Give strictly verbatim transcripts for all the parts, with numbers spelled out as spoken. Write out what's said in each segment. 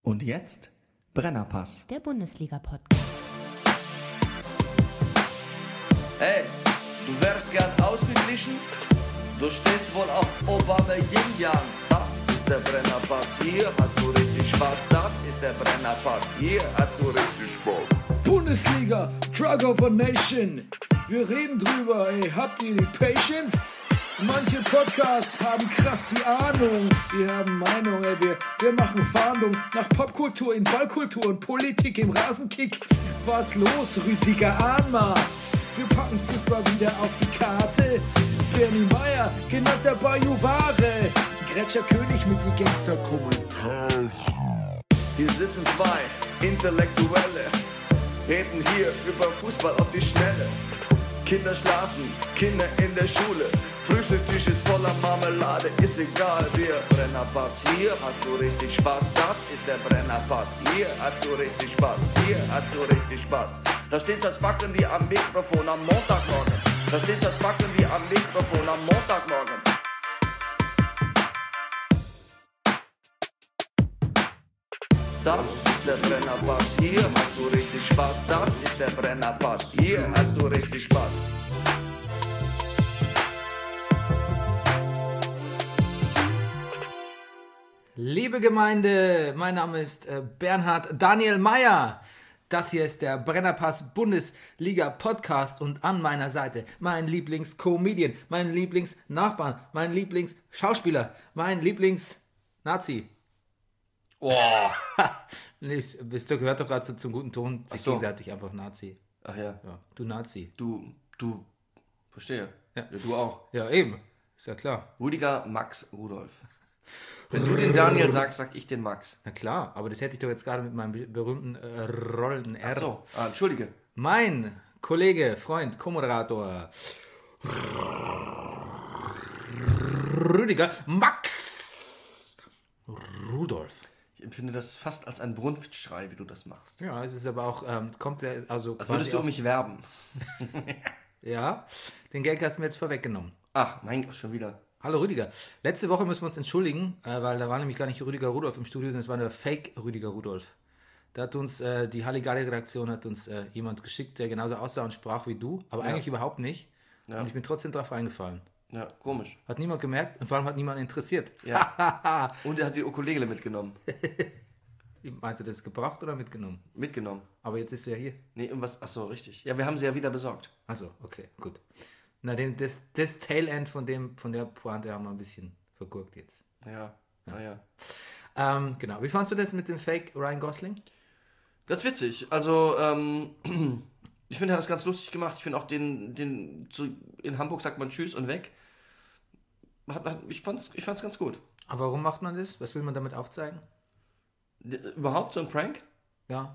Und jetzt Brennerpass, der Bundesliga-Podcast. Hey, du wärst gern ausgeglichen? Du stehst wohl auf Obama Yin Yang. Das ist der Brennerpass, hier hast du richtig Spaß. Das ist der Brennerpass, hier hast du richtig Spaß. Bundesliga, Drug of a Nation. Wir reden drüber, ey, habt ihr die Patience? Manche Podcasts haben krass die Ahnung. Wir haben Meinung, ey, wir, wir machen Fahndung nach Popkultur in Ballkultur und Politik im Rasenkick. Was los, Rüdiger Ahnma? Wir packen Fußball wieder auf die Karte. Bernie Meyer, genannt der Bajuware. Gretscher König mit die Gangster-Kommentare. Hier sitzen zwei Intellektuelle, reden hier über Fußball auf die Schnelle. Kinder schlafen, Kinder in der Schule. Frühstücktisch ist voller Marmelade, ist egal, wir Brennerpass. Hier hast du richtig Spaß, das ist der Brennerpass. Hier hast du richtig Spaß, hier hast du richtig Spaß. Da steht das Backen wie am Mikrofon am Montagmorgen. Da steht das Backen wie am Mikrofon am Montagmorgen. Das ist der Brennerpass, hier hast du richtig Spaß. Das ist der Brennerpass, hier hast du richtig Spaß. Liebe Gemeinde, mein Name ist äh, Bernhard Daniel Meyer. Das hier ist der Brennerpass Bundesliga Podcast und an meiner Seite mein Lieblingscomedian, mein Lieblingsnachbarn, mein Lieblingsschauspieler, mein Lieblingsnazi. Oh. Nicht, bist du gehört doch gerade so zum guten Ton, sich so. gegenseitig einfach Nazi. Ach ja. Ja, du Nazi. Du, du, verstehe. Ja. Ja, du auch. Ja, eben. Ist ja klar. Rüdiger Max Rudolf. Wenn du den Daniel sagst, sag ich den Max. Na klar, aber das hätte ich doch jetzt gerade mit meinem be- berühmten äh, Rollen R. Ach so, ah, entschuldige. Mein Kollege, Freund, Co-Moderator Rüdiger Max Rudolf. Ich empfinde das fast als ein Brunftschrei, wie du das machst. Ja, es ist aber auch, ähm, kommt ja, also Als quasi würdest du um auch, mich werben. ja, den Gag hast du mir jetzt vorweggenommen. Ach, mein Gott, schon wieder. Hallo Rüdiger. Letzte Woche müssen wir uns entschuldigen, äh, weil da war nämlich gar nicht Rüdiger Rudolf im Studio, sondern es war der Fake Rüdiger Rudolf. Da hat uns, äh, die Halligalli-Redaktion hat uns äh, jemand geschickt, der genauso aussah und sprach wie du, aber Ja. eigentlich überhaupt nicht. Ja. Und ich bin trotzdem drauf eingefallen. Ja, komisch. Hat niemand gemerkt und vor allem hat niemand interessiert. Ja. Und er hat die Ukulele mitgenommen. Wie meinst du das, gebracht oder mitgenommen? Mitgenommen. Aber jetzt ist er hier. Nee, irgendwas, ach so, richtig. Ja, wir haben sie ja wieder besorgt. Achso, okay, gut. Na, den, das, das Tail-End von, dem, von der Pointe haben wir ein bisschen vergurkt jetzt. Ja, naja. Ähm, genau, wie fandst du das mit dem Fake Ryan Gosling? Ganz witzig. Also, ähm, ich finde, er hat das ganz lustig gemacht. Ich finde auch den, den zu, in Hamburg sagt man Tschüss und weg. Hat, hat, ich fand's, ich fand's ganz gut. Aber warum macht man das? Was will man damit aufzeigen? D- Überhaupt so ein Prank? Ja.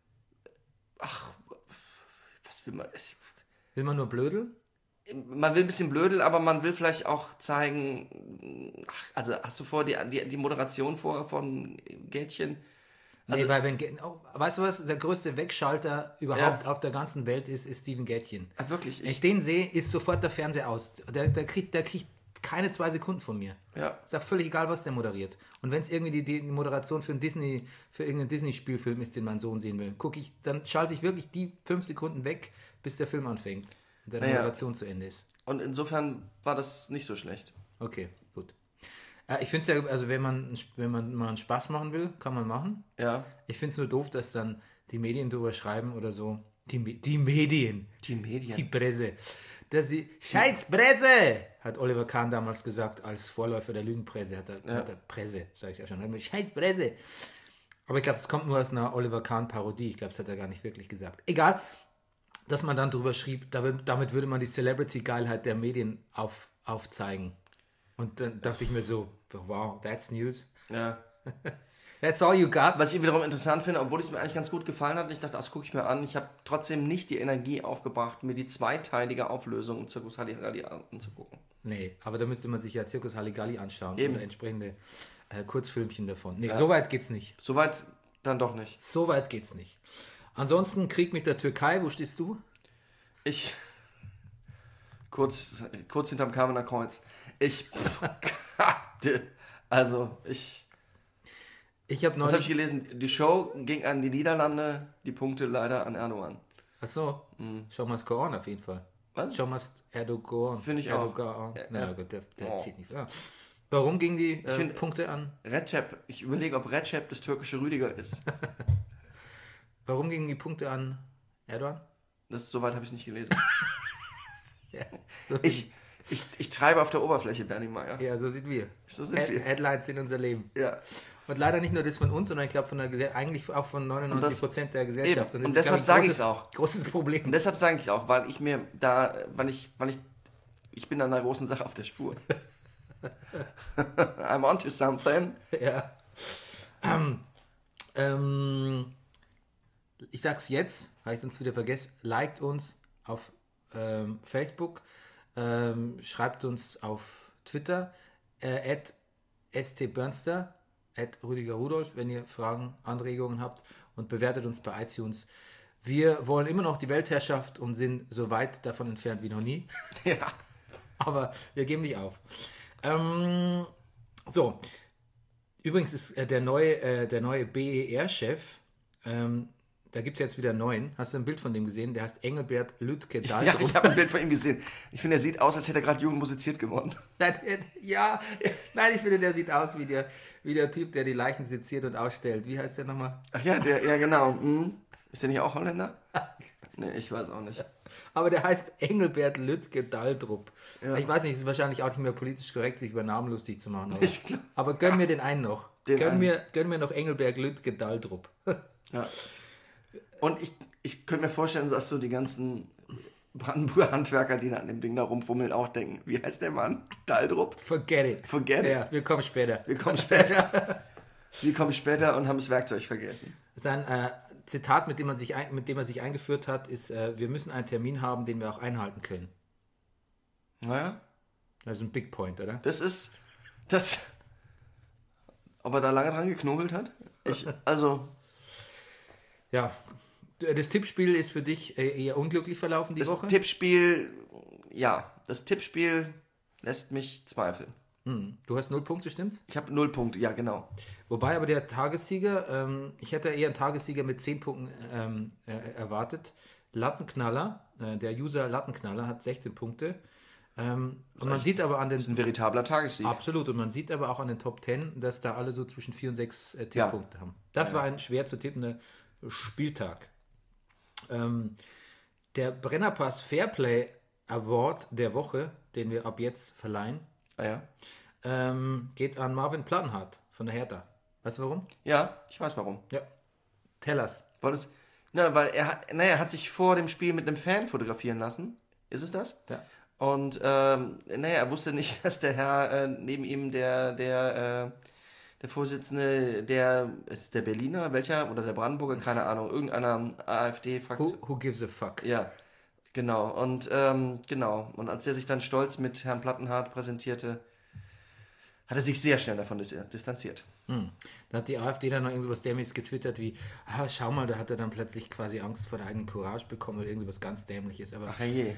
Ach, was will man? Es- Will man nur blödeln? Man will ein bisschen blödel, aber man will vielleicht auch zeigen, ach, also hast du vor die, die, die Moderation vor von Gätchen? Also- nee, weil wenn, Gä- oh, weißt du was, der größte Wegschalter überhaupt Ja. auf der ganzen Welt ist, ist Steven Gätchen. Ah, wirklich? Wenn ich Ich, den sehe, ist sofort der Fernseher aus. Der, der, kriegt, der kriegt keine zwei Sekunden von mir. ja. Ist ja völlig egal, was der moderiert. Und wenn es irgendwie die, die Moderation für, ein Disney, für irgendeinen Disney-Spielfilm ist, den mein Sohn sehen will, gucke ich, dann schalte ich wirklich die fünf Sekunden weg, bis der Film anfängt und seine Naja. Moderation zu Ende ist. Und insofern war das nicht so schlecht. Okay, gut. Äh, ich finde es ja, also wenn man, wenn man mal einen Spaß machen will, kann man machen. Ja. Ich finde es nur doof, dass dann die Medien drüber schreiben oder so. Die, Me- die Medien. Die Medien. Die Presse. Dass sie, Scheiß Presse, hat Oliver Kahn damals gesagt, als Vorläufer der Lügenpresse, hat er, Ja. hat er Presse, sage ich ja schon, Scheiß Presse. Aber ich glaube, es kommt nur aus einer Oliver Kahn-Parodie. Ich glaube, das hat er gar nicht wirklich gesagt. Egal, dass man dann drüber schrieb, damit, damit würde man die Celebrity-Geilheit der Medien auf, aufzeigen. Und dann dachte ich mir so, wow, that's news. Ja. That's all you got. Was ich wiederum interessant finde, obwohl es mir eigentlich ganz gut gefallen hat, ich dachte, das gucke ich mir an, ich habe trotzdem nicht die Energie aufgebracht, mir die zweiteilige Auflösung im Zirkus Halligalli anzugucken. Nee, aber da müsste man sich ja Zirkus Halligalli anschauen Eben. oder entsprechende äh, Kurzfilmchen davon. Nee, Ja. so weit geht's nicht. Soweit dann doch nicht. So weit geht's nicht. Ansonsten Krieg mit der Türkei, wo stehst du? Ich, kurz, kurz hinterm Kamener Kreuz, ich, also, ich, Ich habe Was habe ich neulich... gelesen? Die Show ging an die Niederlande, die Punkte leider an Erdogan. Achso, Mhm. Show must go on auf jeden Fall. Was? Show must Erdogan. Finde ich auch. Erdogan. Ja, Na ja. gut, der, der Oh. zieht nichts. Ah. Warum gingen die äh, find- Punkte an? Recep, ich überlege, ob Recep das türkische Rüdiger ist. Warum gingen die Punkte an Erdogan? Das soweit habe ich nicht gelesen. Ja, so sind, Ich, ich, ich treibe auf der Oberfläche, Bernie Meyer. ja, so sind wir. So sind Head, wir. Headlines in unser Leben. Ja. Und leider nicht nur das von uns, sondern ich glaube von der Gesell- eigentlich auch von neunundneunzig Prozent der Gesellschaft. eben. das Und ist, deshalb glaub sage großes- ich's auch. Großes Problem. Und deshalb sage ich auch, weil ich mir da, weil ich, weil ich, ich bin an einer großen Sache auf der Spur. I'm onto something. Ja. Ähm, ähm, ich sag's jetzt, weil ich sonst wieder vergesse, liked uns auf ähm, Facebook, ähm, schreibt uns auf Twitter, äh, at stbernster, at Rüdiger Rudolf, wenn ihr Fragen, Anregungen habt, und bewertet uns bei iTunes. Wir wollen immer noch die Weltherrschaft und sind so weit davon entfernt wie noch nie. Ja. Aber wir geben nicht auf. Ähm, so, übrigens ist äh, der neue, äh, der neue B E R-Chef, ähm, da gibt es jetzt wieder einen neuen. Hast du ein Bild von dem gesehen? Der heißt Engelbert Lütke Ja, Daldrup. ich habe ein Bild von ihm gesehen. Ich finde, er sieht aus, als hätte er gerade Jugend musiziert gewonnen. Nein, äh, ja, nein, ich finde, der sieht aus wie der, wie der Typ, der die Leichen seziert und ausstellt. Wie heißt der nochmal? Ach ja, der, ja genau. Hm. Ist der nicht auch Holländer? Nee, ich weiß auch nicht. Aber der heißt Engelbert Lütke Daldrup. Ja. Ich weiß nicht, es ist wahrscheinlich auch nicht mehr politisch korrekt, sich über Namen lustig zu machen. Aber, Ich glaub- aber gönn mir den einen noch. Den Gönn einen. mir, gönn mir noch Engelbert Lütke Daldrup. Ja. Und ich, ich könnte mir vorstellen, dass so die ganzen Brandenburger Handwerker, die da an dem Ding da rumfummeln, auch denken, wie heißt der Mann? Daldrup? Forget it. Forget it. Ja, wir kommen später. Wir kommen später. Wir kommen später und haben das Werkzeug vergessen. Sein äh, Zitat, mit dem, man sich ein, mit dem er sich eingeführt hat, ist, äh, wir müssen einen Termin haben, den wir auch einhalten können. Naja, Das ist ein Big Point, oder? das ist das. Ob er da lange dran geknobelt hat? Ich, also, Ja, das Tippspiel ist für dich äh, eher unglücklich verlaufen die das Woche. Tippspiel, ja, das Tippspiel lässt mich zweifeln. Hm. Du hast null Punkte, stimmt's? Ich habe null Punkte, ja genau. Wobei aber der Tagessieger, ähm, ich hätte eher einen Tagessieger mit zehn Punkten ähm, äh, erwartet. Lattenknaller, äh, der User Lattenknaller hat sechzehn Punkte. Ähm, und man sieht aber an den... Das ist ein veritabler Tagessieg. Absolut, und man sieht aber auch an den Top zehn, dass da alle so zwischen vier und sechs äh, Tipppunkte haben. Das war ein schwer zu tippender Spieltag. Ähm, der Brennerpass Fairplay Award der Woche, den wir ab jetzt verleihen, Ah, ja. ähm, geht an Marvin Plattenhardt von der Hertha. Weißt du warum? ja, ich weiß warum. Ja. Tell us. Weil, es, na, weil er, hat- naja, er hat sich vor dem Spiel mit einem Fan fotografieren lassen. Ist es das? Ja. Und ähm, naja, er wusste nicht, dass der Herr äh, neben ihm der, der, äh, der Vorsitzende, der ist der Berliner, welcher? Oder der Brandenburger, keine Ahnung, irgendeiner AfD-Fraktion. Who, who gives a fuck? Ja, genau. Und ähm, genau. Und als er sich dann stolz mit Herrn Plattenhardt präsentierte, hat er sich sehr schnell davon dis distanziert. Hm. Da hat die AfD dann noch irgendwas Dämliches getwittert wie, ah, schau mal, da hat er dann plötzlich quasi Angst vor der eigenen Courage bekommen oder irgendwas ganz Dämliches. Aber Ach je.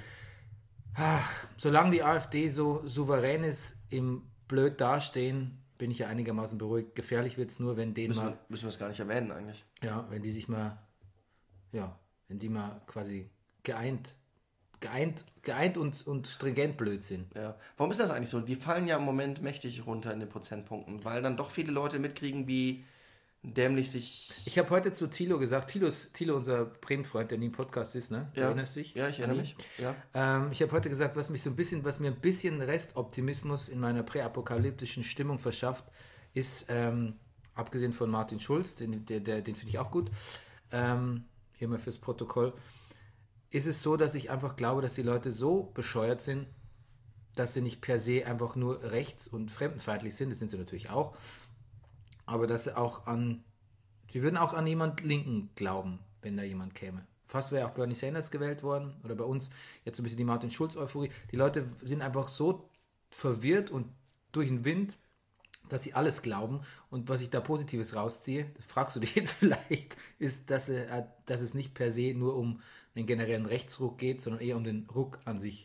solange die AfD so souverän ist, im blöd dastehen, bin ich ja einigermaßen beruhigt. Gefährlich wird es nur, wenn denen Müssen mal, wir, müssen wir es gar nicht erwähnen eigentlich. ja, wenn die sich mal, ja, wenn die mal quasi geeint, geeint, geeint und, und stringent blöd sind. Ja. Warum ist das eigentlich so? Die fallen ja im Moment mächtig runter in den Prozentpunkten, weil dann doch viele Leute mitkriegen, wie dämlich sich... Ich habe heute zu Thilo gesagt, Thilo, ist, Thilo unser Bremen-Freund, der nie im Podcast ist, ne? Du Ja. erinnerst dich? Ja, ich erinnere mich. Ja. Ähm, ich habe heute gesagt, was mich so ein bisschen, was mir ein bisschen Restoptimismus in meiner präapokalyptischen Stimmung verschafft, ist, ähm, abgesehen von Martin Schulz, den, der, der, den finde ich auch gut, ähm, hier mal fürs Protokoll, ist es so, dass ich einfach glaube, dass die Leute so bescheuert sind, dass sie nicht per se einfach nur rechts- und fremdenfeindlich sind, das sind sie natürlich auch, aber dass sie auch an, sie würden auch an jemand Linken glauben, wenn da jemand käme. Fast wäre auch Bernie Sanders gewählt worden, oder bei uns jetzt so ein bisschen die Martin Schulz-Euphorie. Die Leute sind einfach so verwirrt und durch den Wind, dass sie alles glauben. Und was ich da Positives rausziehe, das fragst du dich jetzt vielleicht, ist, dass, äh, dass es nicht per se nur um den generellen Rechtsruck geht, sondern eher um den Ruck an sich.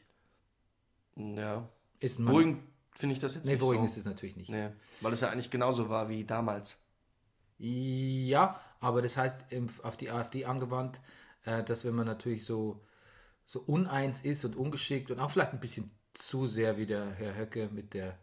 Ja. Ist ein Beruhigend finde ich das jetzt Nee, nicht beruhigend so. ist es natürlich nicht. Nee, weil es ja eigentlich genauso war wie damals. Ja, aber das heißt im, auf die AfD angewandt, äh, dass wenn man natürlich so, so uneins ist und ungeschickt und auch vielleicht ein bisschen zu sehr wie der Herr Höcke mit der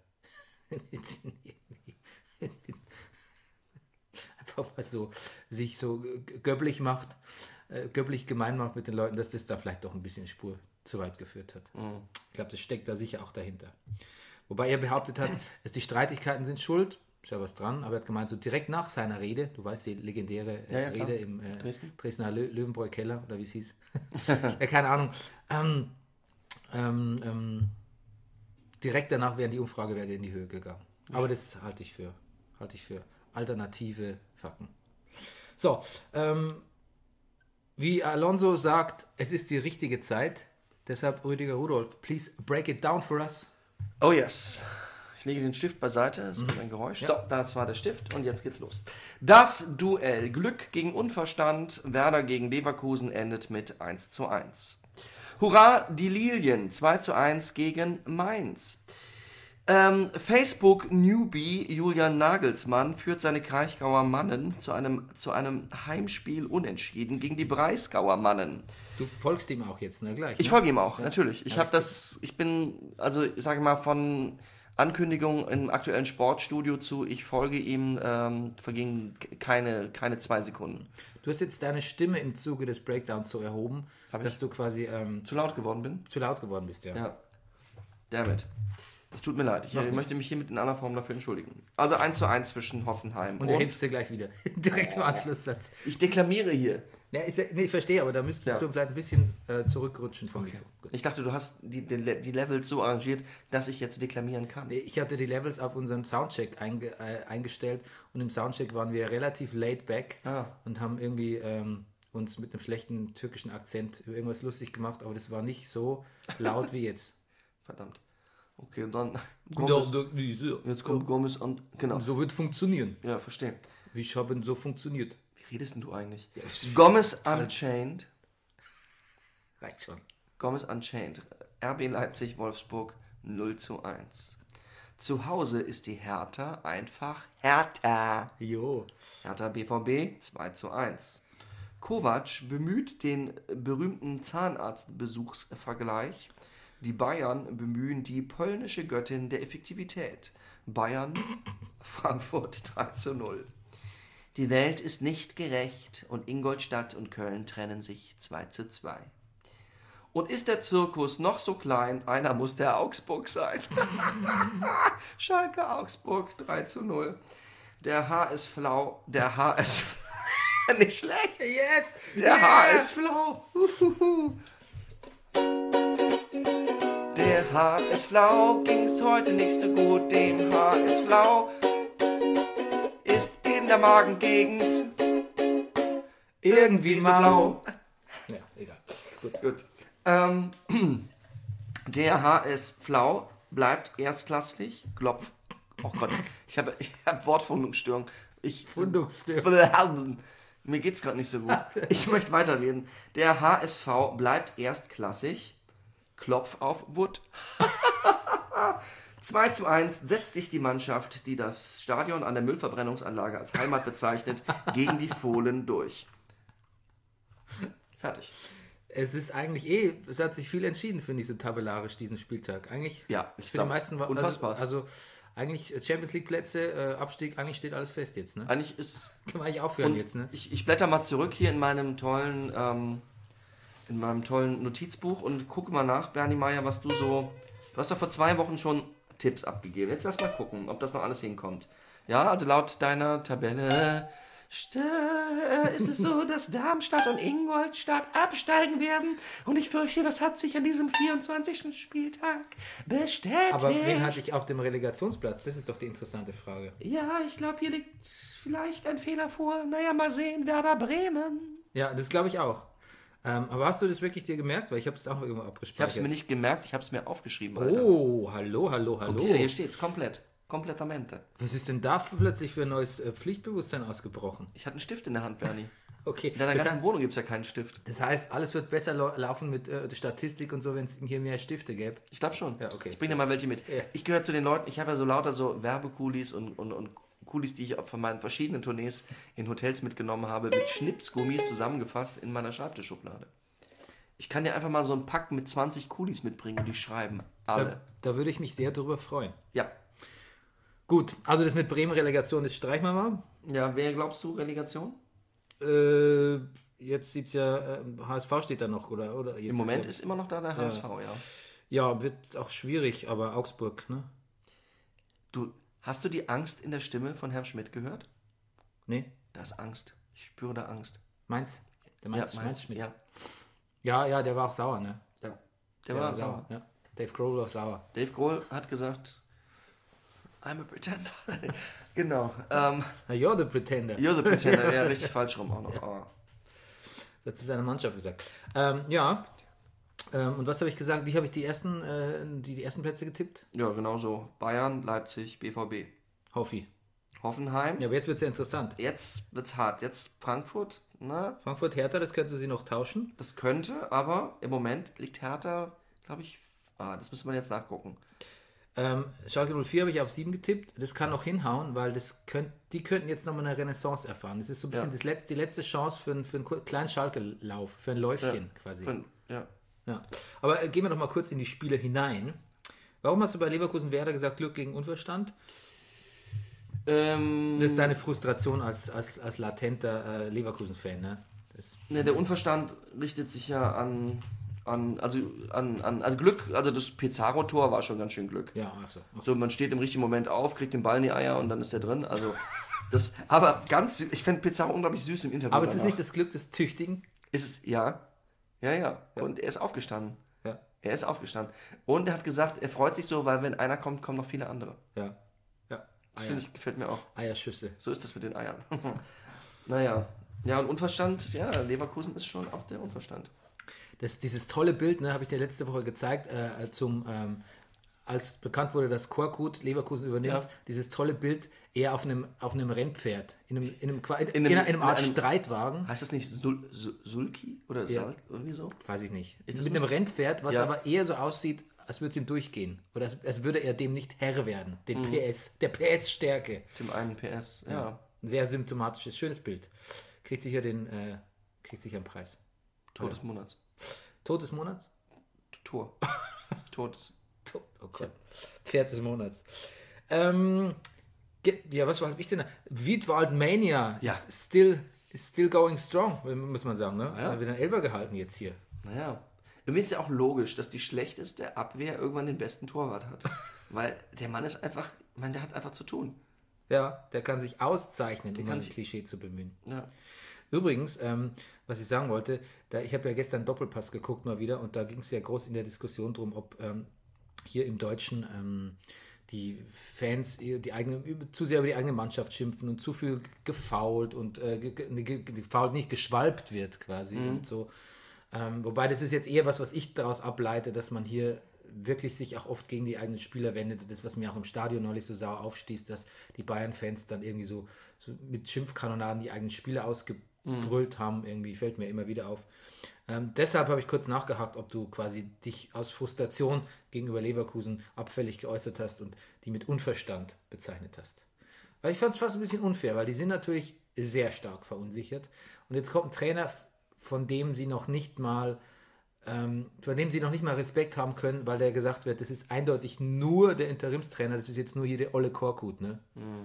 einfach mal so sich so göbblich macht, äh, göbblich gemein macht mit den Leuten, dass das da vielleicht doch ein bisschen Spur zu weit geführt hat. Mhm. Ich glaube, das steckt da sicher auch dahinter. Wobei er behauptet hat, dass die Streitigkeiten sind schuld, ist ja was dran, aber er hat gemeint, so direkt nach seiner Rede, du weißt die legendäre äh, ja, ja, Rede im äh, Dresden? Dresdner Lö- Löwenbräu-Keller, oder wie es hieß. Ja, keine Ahnung. Ähm, ähm, ähm, direkt danach wären die Umfragewerte in die Höhe gegangen. Aber das halte ich für, halte ich für alternative Fakten. So, ähm, wie Alonso sagt, es ist die richtige Zeit. Deshalb, Rüdiger Rudolph, please break it down for us. Oh yes. Ich lege den Stift beiseite, es kommt ein Geräusch. Ja. So, das war der Stift und jetzt geht's los. Das Duell Glück gegen Unverstand, Werder gegen Leverkusen endet mit eins zu eins. Hurra, die Lilien, zwei zu eins gegen Mainz. Ähm, Facebook-Newbie Julian Nagelsmann führt seine Kraichgauer Mannen zu einem, zu einem Heimspiel unentschieden gegen die Breisgauer Mannen. Du folgst ihm auch jetzt, ne? Gleich. Ich ne? folge ihm auch, Ja. natürlich. Ich Ja, habe das, ich bin, also ich sage mal, von Ankündigung im aktuellen Sportstudio zu, ich folge ihm, ähm, vergingen keine, keine zwei Sekunden. Du hast jetzt deine Stimme im Zuge des Breakdowns so erhoben, Hab dass ich? du quasi ähm, Zu laut geworden bin? zu laut geworden bist, ja. Ja. Damit. Das tut mir leid. Ich äh, möchte mich hiermit in aller Form dafür entschuldigen. Also eins zu eins zwischen Hoffenheim Und und... er hebst dir gleich wieder. Direkt im Anschlusssatz. Ich deklamiere hier. Ja, ist ja, nee, ich verstehe, aber da müsstest Ja. du vielleicht ein bisschen äh, zurückrutschen vom Mikro. Gut. Ich dachte, du hast die, die, die Levels so arrangiert, dass ich jetzt deklamieren kann. Nee, ich hatte die Levels auf unserem Soundcheck einge, äh, eingestellt und im Soundcheck waren wir relativ laid back Ah. und haben irgendwie ähm, uns mit einem schlechten türkischen Akzent über irgendwas lustig gemacht, aber das war nicht so laut wie jetzt. Verdammt. Okay, und dann... Gomez, Gomez, jetzt kommt Gomez an... Genau. so wird funktionieren. Ja, verstehe. Wie haben so funktioniert. Wie redest denn du eigentlich? Gomez Unchained. Reicht schon. Gomez Unchained. R B Leipzig, Wolfsburg null zu eins. Zu Hause ist die Hertha einfach Hertha. Jo. Hertha B V B zwei zu eins. Kovac bemüht den berühmten Zahnarztbesuchsvergleich. Die Bayern bemühen die polnische Göttin der Effektivität. Bayern, Frankfurt drei zu null. Die Welt ist nicht gerecht und Ingolstadt und Köln trennen sich zwei zu zwei. Und ist der Zirkus noch so klein, einer muss der Augsburg sein. Schalke Augsburg drei zu null. Der H ist flau, der H ist nicht schlecht. Yes! Der yeah. H ist flau. Uhuhu. Der H ist flau, ging's heute nicht so gut. Dem H ist flau, ist in der Magengegend Irgendwie so mal. blau. Ja, egal. Gut, gut. Ähm, der H ist flau, bleibt erstklassig. Klopf. Oh Gott, ich habe ich hab Wortfindungsstörung. Ich, Fundungsstörung. Mir geht's gerade nicht so gut. Ich möchte weiterreden. Der H S V bleibt erstklassig. Klopf auf Wood. zwei zu eins setzt sich die Mannschaft, die das Stadion an der Müllverbrennungsanlage als Heimat bezeichnet, gegen die Fohlen durch. Fertig. Es ist eigentlich eh, es hat sich viel entschieden, finde ich, so tabellarisch diesen Spieltag. Eigentlich, Ja, ich für glaub, die meisten war unfassbar. Also, also eigentlich Champions League Plätze, äh, Abstieg, eigentlich steht alles fest jetzt, ne? Eigentlich ist... Kann man eigentlich aufhören Und jetzt, ne? ich, ich blätter mal zurück hier in meinem tollen, ähm, in meinem tollen Notizbuch und gucke mal nach, Bernie Meyer, was du so... Du hast doch vor zwei Wochen schon Tipps abgegeben. Jetzt lass mal gucken, ob das noch alles hinkommt. Ja, also laut deiner Tabelle ist es so, dass Darmstadt und Ingolstadt absteigen werden. Und ich fürchte, das hat sich an diesem vierundzwanzigsten Spieltag bestätigt. Aber wen hatte ich auf dem Relegationsplatz? Das ist doch die interessante Frage. Ja, ich glaube, hier liegt vielleicht ein Fehler vor. Naja, mal sehen, Werder Bremen. Ja, das glaube ich auch. Ähm, aber hast du das wirklich dir gemerkt? Weil ich habe es auch irgendwo Ich abgespeichert. habe es mir nicht gemerkt, ich habe es mir aufgeschrieben, Alter. Oh, hallo, hallo, hallo. Hier, hier steht's, komplett. Komplettamente. Was ist denn da plötzlich für ein neues äh, Pflichtbewusstsein ausgebrochen? Ich hatte einen Stift in der Hand, Bernie. Okay. In deiner das, ganzen heißt, Wohnung gibt es ja keinen Stift. das heißt, alles wird besser lau- laufen mit äh, der Statistik und so, wenn es hier mehr Stifte gäbe. Ich glaube schon. Ja, okay. Ich bringe dir mal welche mit. Ja. Ich gehöre zu den Leuten, ich habe ja so lauter so Werbekulis und, und, und Kulis, die ich von meinen verschiedenen Tournees in Hotels mitgenommen habe, mit Schnipsgummis zusammengefasst in meiner Schreibtischschublade. Ich kann dir einfach mal so einen Pack mit zwanzig Kulis mitbringen und die schreiben alle. Da, da würde ich mich sehr drüber freuen. Ja. Gut, also das mit Bremen-Relegation, das streichen wir mal. Ja, wer glaubst du, Relegation? Äh, jetzt sieht es ja, äh, H S V steht da noch, oder? oder jetzt Im Moment ist immer noch da der H S V, ja. Ja, wird auch schwierig, aber Augsburg, ne? Du, hast du die Angst in der Stimme von Herrn Schmidt gehört? Nee, Da ist Angst. Ich spüre da Angst. Mainz? Der Mainz, ja, Mainz Schmidt. Ja, Ja, ja, der war auch sauer, ne? ja. Der war sauer. Ja. Dave Grohl war sauer. Dave Grohl hat gesagt, I'm a pretender. Genau. Ähm, Na, you're the pretender. You're the pretender. Ja, richtig falsch rum auch noch. Aber Das hat zu seiner Mannschaft gesagt. Ähm, ja. Ähm, und was habe ich gesagt? Wie habe ich die ersten, äh, die, die ersten Plätze getippt? ja, genau so. Bayern, Leipzig, B V B. Hoffi. Hoffenheim. Ja, aber jetzt wird es ja interessant. Jetzt wird's hart. Jetzt Frankfurt. Na, Frankfurt Hertha, das könnte sie noch tauschen. das könnte, aber im Moment liegt Hertha, glaube ich, ah, das müsste man jetzt nachgucken. Ähm, Schalke null vier habe ich auf sieben getippt. Das kann auch hinhauen, weil das könnt, die könnten jetzt nochmal eine Renaissance erfahren. Das ist so ein bisschen Ja. das letzte, die letzte Chance für, einen- für einen kur- kleinen Schalke-Lauf, für ein Läufchen quasi. Fün- Ja. Ja. Aber äh, gehen wir doch mal kurz in die Spiele hinein. Warum hast du bei Leverkusen Werder gesagt, Glück gegen Unverstand? Ähm, Das ist deine Frustration als, als, als latenter äh, Leverkusen-Fan, ne? Das, ne, der Unverstand richtet sich ja an, an, also an, an also Glück, also das Pizarro-Tor war schon ganz schön Glück. ja, ach so. So, man steht im richtigen Moment auf, kriegt den Ball in die Eier und dann ist der drin. Also das, aber ganz süß, ich fände Pizarro unglaublich süß im Interview. Aber es ist danach. nicht das Glück des Tüchtigen. Ist es, ja. Ja, ja. Und er ist aufgestanden. Ja, Er ist aufgestanden. Und er hat gesagt, er freut sich so, weil wenn einer kommt, kommen noch viele andere. ja, ja. Das Eier, finde ich, gefällt mir auch. Eierschüsse. So ist das mit den Eiern. Naja. Ja, und Unverstand, ja, Leverkusen ist schon auch der Unverstand. Das, dieses tolle Bild, ne, habe ich dir letzte Woche gezeigt, äh, zum, ähm, als bekannt wurde, dass Korkut Leverkusen übernimmt, Ja. dieses tolle Bild, er auf einem, auf einem Rennpferd, in einem, in einem, Qua- in, In in, einem- einem, in einem Art in einem- Streitwagen, Heißt das nicht Sul, Sul, Sulki oder Ja. Sal, irgendwie so? weiß ich nicht, Ich- das mit einem muss- Rennpferd, was Ja. aber eher so aussieht, als würde es ihm durchgehen. Oder als, als würde er dem nicht Herr werden, den Mhm. P S, der P S-Stärke. Dem einen P S, ja. Ein sehr symptomatisches, schönes Bild. Kriegt sicher den, äh, kriegt sicher einen Preis. Tor des Monats. Tod des Monats? Tor. Tor des... Tod, oh Gott. Pferd des Monats. Ähm, ge- ja, was war ich denn? da? Wiedwald Mania Ja. is still, is still going strong, muss man sagen. Ne? Ja. Da wird ein Elfer gehalten jetzt hier. Naja. Irgendwie ist ja auch logisch, dass die schlechteste Abwehr irgendwann den besten Torwart hat. Weil der Mann ist einfach, ich meine, der hat einfach zu tun. Ja, der kann sich auszeichnen, um kann ein sich- Klischee zu bemühen. Ja. Übrigens, ähm, was ich sagen wollte, da, ich habe ja gestern Doppelpass geguckt mal wieder und da ging es ja groß in der Diskussion drum, ob ähm, hier im Deutschen ähm, die Fans die eigene, zu sehr über die eigene Mannschaft schimpfen und zu viel gefoult und äh, ge, ge, ge, gefoult nicht geschwalbt wird quasi und so. Ähm, wobei das ist jetzt eher was, was ich daraus ableite, dass man hier wirklich sich auch oft gegen die eigenen Spieler wendet. Das, was mir auch im Stadion neulich so sauer aufstieß, dass die Bayern-Fans dann irgendwie so, so mit Schimpfkanonaden die eigenen Spieler ausgebrüllt haben. Irgendwie fällt mir immer wieder auf. Ähm, deshalb habe ich kurz nachgehakt, ob du quasi dich aus Frustration gegenüber Leverkusen abfällig geäußert hast und die mit Unverstand bezeichnet hast. Weil ich fand es fast ein bisschen unfair, weil die sind natürlich sehr stark verunsichert. Und jetzt kommt ein Trainer, von dem sie noch nicht mal ähm, von dem sie noch nicht mal Respekt haben können, weil der gesagt wird, das ist eindeutig nur der Interimstrainer, das ist jetzt nur hier der Olle Korkut. Ne?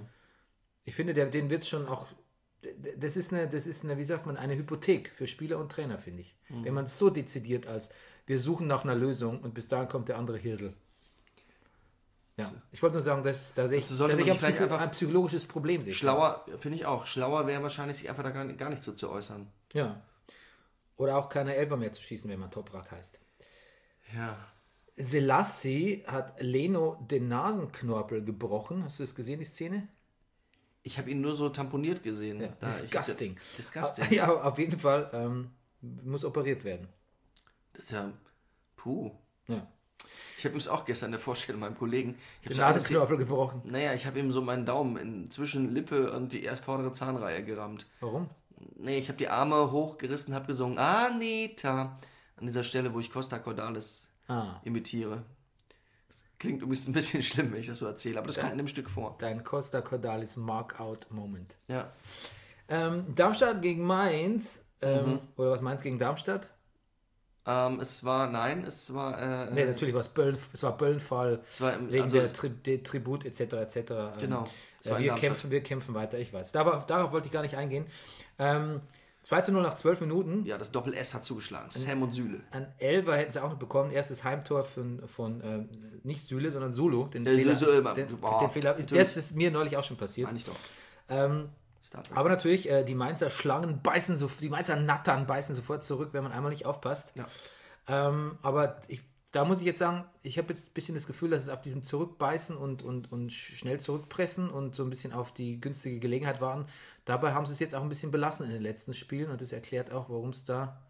Ich finde, der, den wird es schon auch, das ist, eine, das ist eine, wie sagt man, eine Hypothek für Spieler und Trainer, finde ich. Wenn man es so dezidiert als, wir suchen nach einer Lösung und bis dahin kommt der andere Hirsel. Ja, ich wollte nur sagen, dass, da sehe ich, Also sollte dass ich man ein, sich vielleicht Psycho einfach- ein psychologisches Problem sehe. Schlauer, finde ich auch. Schlauer wäre wahrscheinlich, sich einfach da gar nicht, gar nicht so zu äußern. Ja. Oder auch keine Elfer mehr zu schießen, wenn man Toprak heißt. Ja. Selassie hat Leno den Nasenknorpel gebrochen. Hast du das gesehen, die Szene? Ich habe ihn nur so tamponiert gesehen. Ja, Da, ich- disgusting. Disgusting. Ja, auf jeden Fall ähm, muss operiert werden. Das ist ja, puh. Ja. Ich habe übrigens auch gestern in der Vorstellung meinem Kollegen, ich habe Den so alles, Nasenknorpel gebrochen. naja, ich habe ihm so meinen Daumen in, zwischen Lippe und die erst vordere Zahnreihe gerammt. Warum? Nee, ich habe die Arme hochgerissen, habe gesungen, Anita, an dieser Stelle, wo ich Costa Cordalis Ah. imitiere. Klingt übrigens ein bisschen schlimm, wenn ich das so erzähle, aber das Ja. kommt in dem Stück vor. Dein Costa Cordalis Markout-Moment. Ja. Ähm, Darmstadt gegen Mainz. Ähm, Mhm. Oder was Mainz gegen Darmstadt? Ähm, es war, nein, es war... Äh, Nee, natürlich war es Böllen, es war Böllenfall, Es war im, wegen also der, es, Tri der Tribut et cetera et cetera. Ähm, Genau. Es Ja, war in wir Darmstadt. kämpfen, wir kämpfen weiter, ich weiß. Darauf, darauf wollte ich gar nicht eingehen. Ähm, zwei zu null nach zwölf Minuten. Ja, das Doppel-S hat zugeschlagen. Sam und Süle. Ein Elfer hätten sie auch noch bekommen. Erstes Heimtor von, von ähm, nicht Süle, sondern Sulu. Den Äh, Fehler, Süle, äh, den, boah, den Fehler natürlich. das ist mir neulich auch schon passiert. Meine ich doch. Ähm, Star Trek. aber natürlich, äh, die Mainzer Schlangen beißen, so, die Mainzer Nattern beißen sofort zurück, wenn man einmal nicht aufpasst. Ja. Ähm, aber ich, da muss ich jetzt sagen, ich habe jetzt ein bisschen das Gefühl, dass es auf diesem Zurückbeißen und, und, und schnell zurückpressen und so ein bisschen auf die günstige Gelegenheit waren. Dabei haben sie es jetzt auch ein bisschen belassen in den letzten Spielen und das erklärt auch, warum es da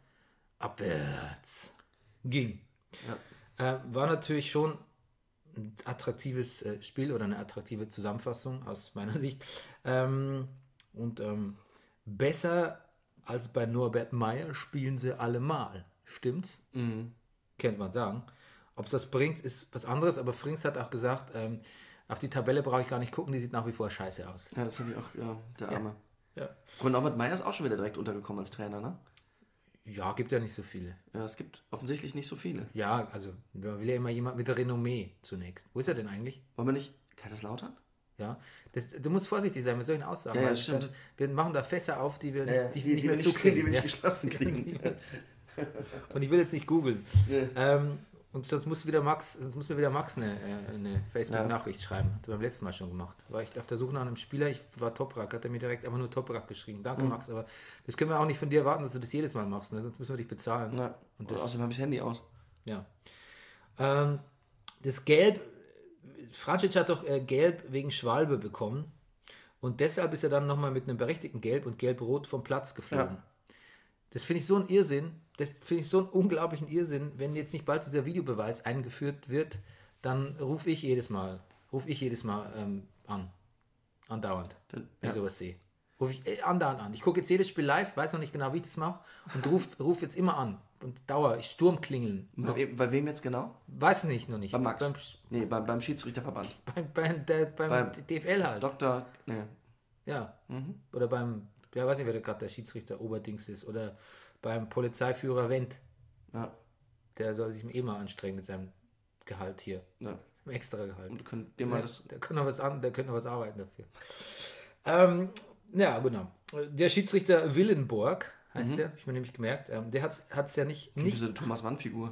abwärts ging. Ja. Äh, war natürlich schon ein attraktives äh, Spiel oder eine attraktive Zusammenfassung aus meiner Sicht. Ähm, und ähm, besser als bei Norbert Meyer spielen sie allemal. Stimmt's? Mhm. Könnte man sagen. Ob es das bringt, ist was anderes, aber Frings hat auch gesagt, ähm, auf die Tabelle brauche ich gar nicht gucken, die sieht nach wie vor scheiße aus. Ja, das habe ich auch, ja, der Arme. Ja. Aber Norbert Meyer ist auch schon wieder direkt untergekommen als Trainer, ne? Ja, gibt ja nicht so viele. Ja, es gibt offensichtlich nicht so viele. Ja, also da will ja immer jemand mit Renommee zunächst. Wo ist er denn eigentlich? Wollen wir nicht Kaiserslautern? Ja, das, du musst vorsichtig sein mit solchen Aussagen. Ja, ja, weil stimmt. Dann, wir machen da Fässer auf, die wir Ja, nicht, die, die, nicht die, mehr wir nicht, zukriegen. die wir nicht Ja. geschlossen kriegen. Und ich will jetzt nicht googeln. Ja. Ähm, und sonst muss wieder Max, sonst muss mir wieder Max eine, äh, eine Facebook-Nachricht schreiben. Hat er beim letzten Mal schon gemacht. War ich auf der Suche nach einem Spieler, ich war Toprak, hat er mir direkt einfach nur Toprak geschrieben. Danke, Mhm. Max, aber das können wir auch nicht von dir erwarten, dass du das jedes Mal machst, ne? Sonst müssen wir dich bezahlen. Ja. Und Und das- außerdem habe ich das Handy aus. Ja. Ähm, das Gelb, Francic hat doch äh, Gelb wegen Schwalbe bekommen und deshalb ist er dann nochmal mit einem berechtigten Gelb und Gelb-Rot vom Platz geflogen. Ja. Das finde ich so ein Irrsinn, das finde ich so einen unglaublichen Irrsinn, wenn jetzt nicht bald dieser Videobeweis eingeführt wird, dann rufe ich jedes Mal, rufe ich jedes Mal ähm, an. Andauernd, Dann, wenn ja. ich sowas sehe. Rufe ich äh, andauernd an. Ich gucke jetzt jedes Spiel live, weiß noch nicht genau, wie ich das mache und rufe ruf jetzt immer an. Und dauer, ich Sturmklingeln. Bei, wem- bei wem jetzt genau? Weiß nicht, noch nicht. Bei Max. Beim, Nee, beim, beim Schiedsrichterverband. beim, beim, der, beim, Beim D F L halt. Doktor, nee. Ja. Mhm. Oder beim, ja, weiß nicht, wer da gerade der Schiedsrichter Oberdings ist. Oder beim Polizeiführer Wendt. Ja, Der soll sich eh mal anstrengen mit seinem Gehalt hier. ja. Im extra Gehalt. Und könnt ihr mal das. Der könnte noch was an, der könnte noch was arbeiten dafür. Ähm, ja, genau. Der Schiedsrichter Willenborg heißt der, hab ich mir nämlich gemerkt. Ähm, der hat es ja nicht, Nicht nicht so eine Thomas-Mann-Figur.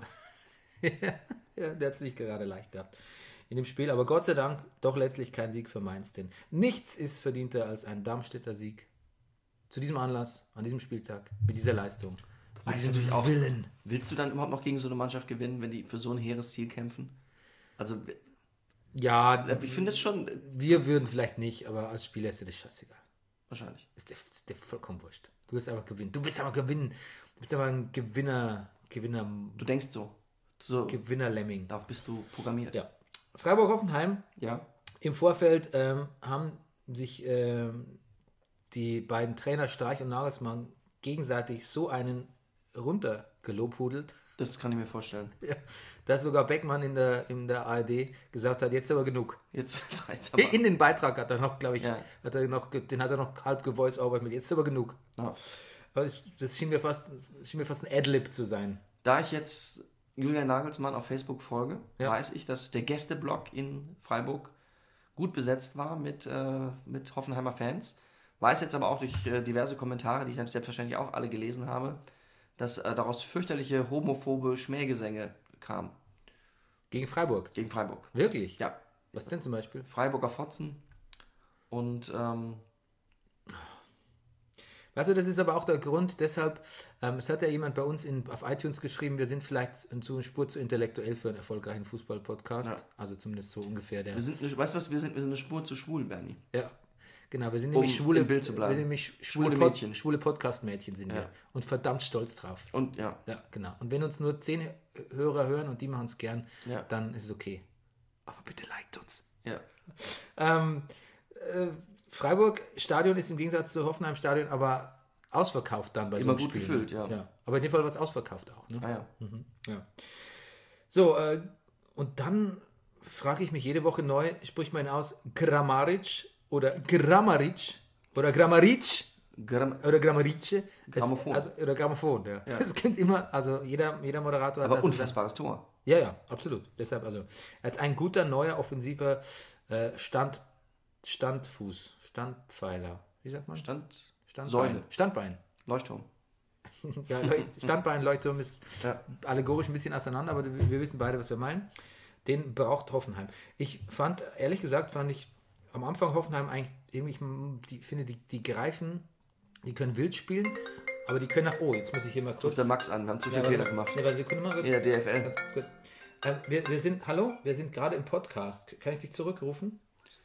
ja, der hat es nicht gerade leicht gehabt in dem Spiel, aber Gott sei Dank doch letztlich kein Sieg für Mainz, denn nichts ist verdienter als ein Darmstädter Sieg zu diesem Anlass, an diesem Spieltag, mit dieser Leistung. Mit Weiß diesem natürlich auch. Willen. Willst du dann überhaupt noch gegen so eine Mannschaft gewinnen, wenn die für so ein hehres Ziel kämpfen? Also, Ja, ich finde es schon. wir würden vielleicht nicht, aber als Spieler ist dir das scheißegal. Wahrscheinlich. Ist dir, ist dir vollkommen wurscht. Du wirst einfach gewinnen. Du wirst einfach gewinnen. Du bist aber ein Gewinner, Gewinner, Du denkst so. So, Gewinner-Lemming. darauf bist du programmiert. Ja. Freiburg-Hoffenheim. Ja. Im Vorfeld ähm, haben sich ähm, die beiden Trainer Streich und Nagelsmann gegenseitig so einen runtergelobhudelt, Das kann ich mir vorstellen. ja, dass sogar Beckmann in der, in der A R D gesagt hat, jetzt aber genug. Jetzt zeigt's aber. In den Beitrag hat er noch, glaube ich, Ja. hat er noch, ge- den hat er noch halb gevoice-overt mit, jetzt aber genug. Ja. Aber Das, das schien mir fast, das schien mir fast ein Adlib zu sein. Da ich jetzt Julian Nagelsmann auf Facebook folge, Ja. weiß ich, dass der Gästeblock in Freiburg gut besetzt war mit, äh, mit Hoffenheimer Fans. Weiß jetzt aber auch durch äh, diverse Kommentare, die ich selbstverständlich auch alle gelesen habe, dass äh, daraus fürchterliche homophobe Schmähgesänge kamen Gegen Freiburg. gegen Freiburg. Wirklich? Ja, Was denn zum Beispiel? Freiburger Fotzen und ähm, Also das ist aber auch der Grund, deshalb, ähm, es hat ja jemand bei uns in, auf iTunes geschrieben, wir sind vielleicht zu eine Spur zu intellektuell für einen erfolgreichen Fußball-Podcast. Ja. Also zumindest so ungefähr der. wir sind, eine, weißt du was, wir sind, wir sind eine Spur zu schwul, Bernie. Ja, genau, wir sind Um nämlich schwule, im Bild zu bleiben. wir sind nämlich schwule, Schwule Pod, Mädchen. schwule Podcast-Mädchen sind wir. Ja. Und verdammt stolz drauf. Und ja, Ja, genau. Und wenn uns nur zehn Hörer hören und die machen es gern, Ja. dann ist es okay. Aber bitte liked uns. ja. Ähm, äh, Freiburg Stadion ist im Gegensatz zu Hoffenheim Stadion aber ausverkauft dann bei so Immer einem gut Spiel. gefüllt, ja. ja. Aber in dem Fall war es ausverkauft auch. Ne? Ah ja. Ja. So, äh, und dann frage ich mich jede Woche neu, spricht man ihn aus Grammaric oder Grammaric oder Grammaric Gram- oder Grammarice. Grammophon. Also, oder Grammophon, ja. Ja. Das klingt immer, also jeder, jeder Moderator hat Aber das. unfassbares Tor. Ja, ja, absolut. Deshalb, also, als ein guter, neuer, offensiver äh, Stand, Standfuß, Standpfeiler, wie sagt man? Stand, Standbein. Säule. Standbein. Leuchtturm. Ja, Leuch- Standbein, Leuchtturm ist Ja. allegorisch ein bisschen auseinander, aber wir wir wissen beide, was wir meinen. Den braucht Hoffenheim. Ich fand, ehrlich gesagt, fand ich am Anfang Hoffenheim eigentlich irgendwie, ich m- die, finde, die, die greifen, die können wild spielen, aber die können nach, oh, jetzt muss ich hier mal Ruft kurz. der Max an, wir haben zu viel Ja, Fehler warte, gemacht. Ja, warte, Sekunde mal kurz. Ja, D F L. Ganz kurz. Ähm, wir, wir sind, hallo, wir sind gerade im Podcast. Kann ich dich zurückrufen?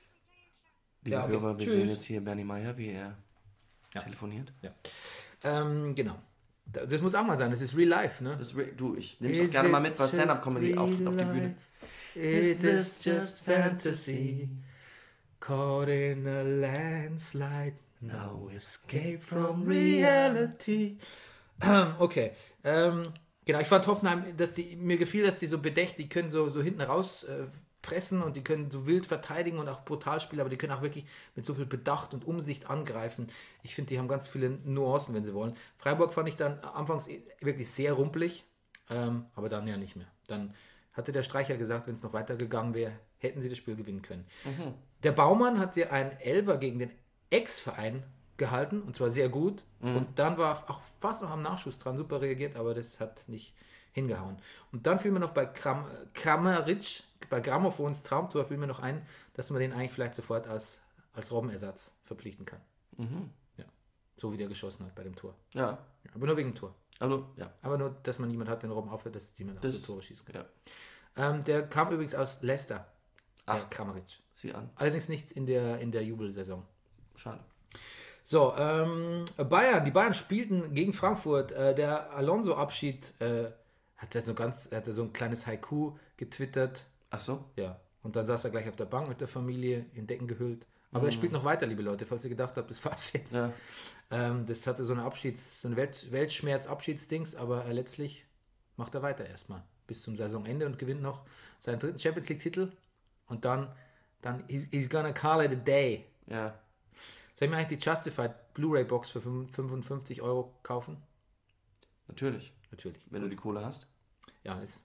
Liebe Ja, okay. Hörer, wir Tschüss. sehen jetzt hier Bernie Meyer, wie er Ja. telefoniert. Ja. Ähm, genau. Da- Das muss auch mal sein, das ist Real Life, ne? Das, ist re- du, ich nehme es auch gerne mal mit bei Stand-Up-Comedy auf, auf die Bühne. Is this just fantasy? Caught in a landslide, no escape from reality. Okay, ähm, genau, ich fand Hoffenheim, dass die, mir gefiel, dass die so bedächtig, die können so, so hinten raus äh, pressen und die können so wild verteidigen und auch brutal spielen, aber die können auch wirklich mit so viel Bedacht und Umsicht angreifen. Ich finde, die haben ganz viele Nuancen, wenn sie wollen. Freiburg fand ich dann anfangs wirklich sehr rumpelig, ähm, aber dann ja nicht mehr. Dann hatte der Streicher gesagt, wenn es noch weitergegangen wäre, hätten sie das Spiel gewinnen können. Der Baumann hat ja einen Elfer gegen den Ex-Verein gehalten, und zwar sehr gut. Und dann war auch fast noch am Nachschuss dran, super reagiert, aber das hat nicht hingehauen. Und dann fiel mir noch bei Kram, Kramaric, bei Grammophons Traumtor fiel mir noch ein, dass man den eigentlich vielleicht sofort als, als Robbenersatz verpflichten kann. Ja. So wie der geschossen hat bei dem Tor. Ja, Ja, aber nur wegen dem Tor. also, ja. Aber nur, dass man niemand hat, wenn Robben aufhört, dass jemand auch Das- so Tore schießen kann. ja. Ähm, der kam übrigens aus Leicester, Ach. der Kramaric. Sieh an. Allerdings nicht in der, in der Jubelsaison. Schade. So, ähm, Bayern, die Bayern spielten gegen Frankfurt. Äh, der Alonso-Abschied äh, hat er so ganz, er hatte so ein kleines Haiku getwittert. Ach so? Ja. Und dann saß er gleich auf der Bank mit der Familie, in Decken gehüllt. Aber er spielt noch weiter, liebe Leute, falls ihr gedacht habt, das war's jetzt. Ja. Ähm, das hatte so eine Abschieds-, so eine Welt Weltschmerz-Abschiedsdings, aber äh, letztlich macht er weiter erstmal bis zum Saisonende und gewinnt noch seinen dritten Champions League-Titel. Und dann, dann he's, he's gonna call it a day. Ja. Soll ich mir eigentlich die Justified Blu-ray-Box für fünfundfünfzig Euro kaufen? Natürlich. Natürlich. Wenn du die Kohle hast. Ja, ist.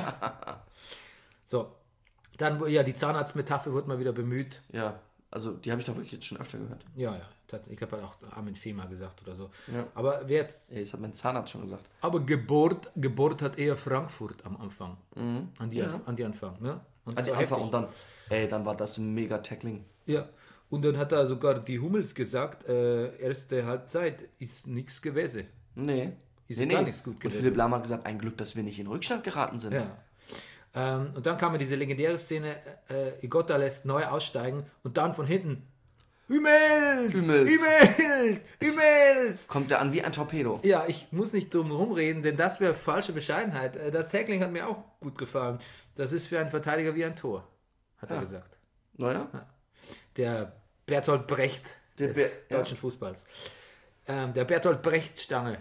So. Dann, ja, die Zahnarztmetapher wird mal wieder bemüht. Ja. Also, die habe ich doch wirklich jetzt schon öfter gehört. Ja, ja. das- Ich glaube, hat auch Armin Fee mal gesagt oder so. Ja. Aber wer jetzt, Ey, das hat mein Zahnarzt schon gesagt. aber Geburt, Geburt hat eher Frankfurt am Anfang. An, die, Ja. an die Anfang, ne? Und Also so einfach heftig. und dann, ey, dann war das ein mega Tackling. Ja. Und dann hat er sogar die Hummels gesagt, äh, erste Halbzeit ist nichts gewesen. Nee. Ist nee, gar nee. nichts gut Und gewesen. Philipp Lahm hat gesagt, ein Glück, dass wir nicht in Rückstand geraten sind. Ja. Ähm, und dann kam ja diese legendäre Szene, äh, Igotta lässt neu aussteigen und dann von hinten Hummels! Hummels. Hummels! Hummels! Kommt er an wie ein Torpedo. Ja, ich muss nicht drum rumreden, denn das wäre falsche Bescheidenheit. Äh, Das Tackling hat mir auch gut gefallen. Das ist für einen Verteidiger wie ein Tor, hat er Ja. gesagt. Naja. Der Bertolt Brecht Der des Ber- ja. deutschen Fußballs. Ähm, der Bertolt Brecht-Stange.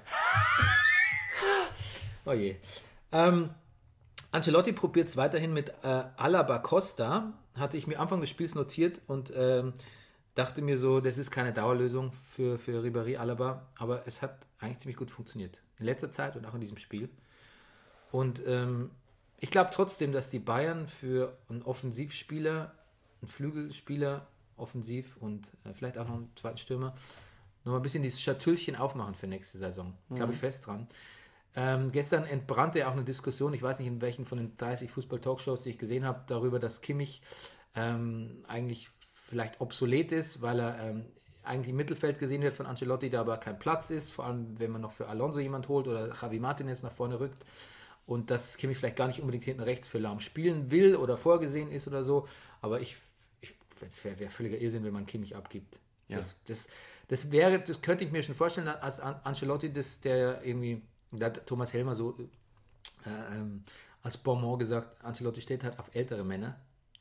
Oh je. Ähm, Ancelotti probiert es weiterhin mit äh, Alaba Costa. Hatte ich mir Anfang des Spiels notiert und ähm, dachte mir so, das ist keine Dauerlösung für, für Ribéry Alaba, aber es hat eigentlich ziemlich gut funktioniert. In letzter Zeit und auch in diesem Spiel. Und ähm, ich glaube trotzdem, dass die Bayern für einen Offensivspieler, einen Flügelspieler, offensiv und äh, vielleicht auch noch einen zweiten Stürmer, noch mal ein bisschen dieses Schatüllchen aufmachen für nächste Saison. Glaube ich fest dran. Ähm, gestern entbrannte ja auch eine Diskussion, ich weiß nicht in welchen von den dreißig Fußball-Talkshows, die ich gesehen habe, darüber, dass Kimmich ähm, eigentlich vielleicht obsolet ist, weil er ähm, eigentlich im Mittelfeld gesehen wird von Ancelotti, da aber kein Platz ist, vor allem wenn man noch für Alonso jemand holt oder Javi Martinez nach vorne rückt und dass Kimmich vielleicht gar nicht unbedingt hinten rechts für Lahm spielen will oder vorgesehen ist oder so, aber ich, ich es wäre wär völliger Irrsinn, wenn man Kimmich abgibt. Ja. Das, das, das wäre, das könnte ich mir schon vorstellen, als An- Ancelotti, das, der irgendwie, da hat Thomas Helmer so äh, ähm, als Bonbon gesagt, Ancelotti steht halt auf ältere Männer.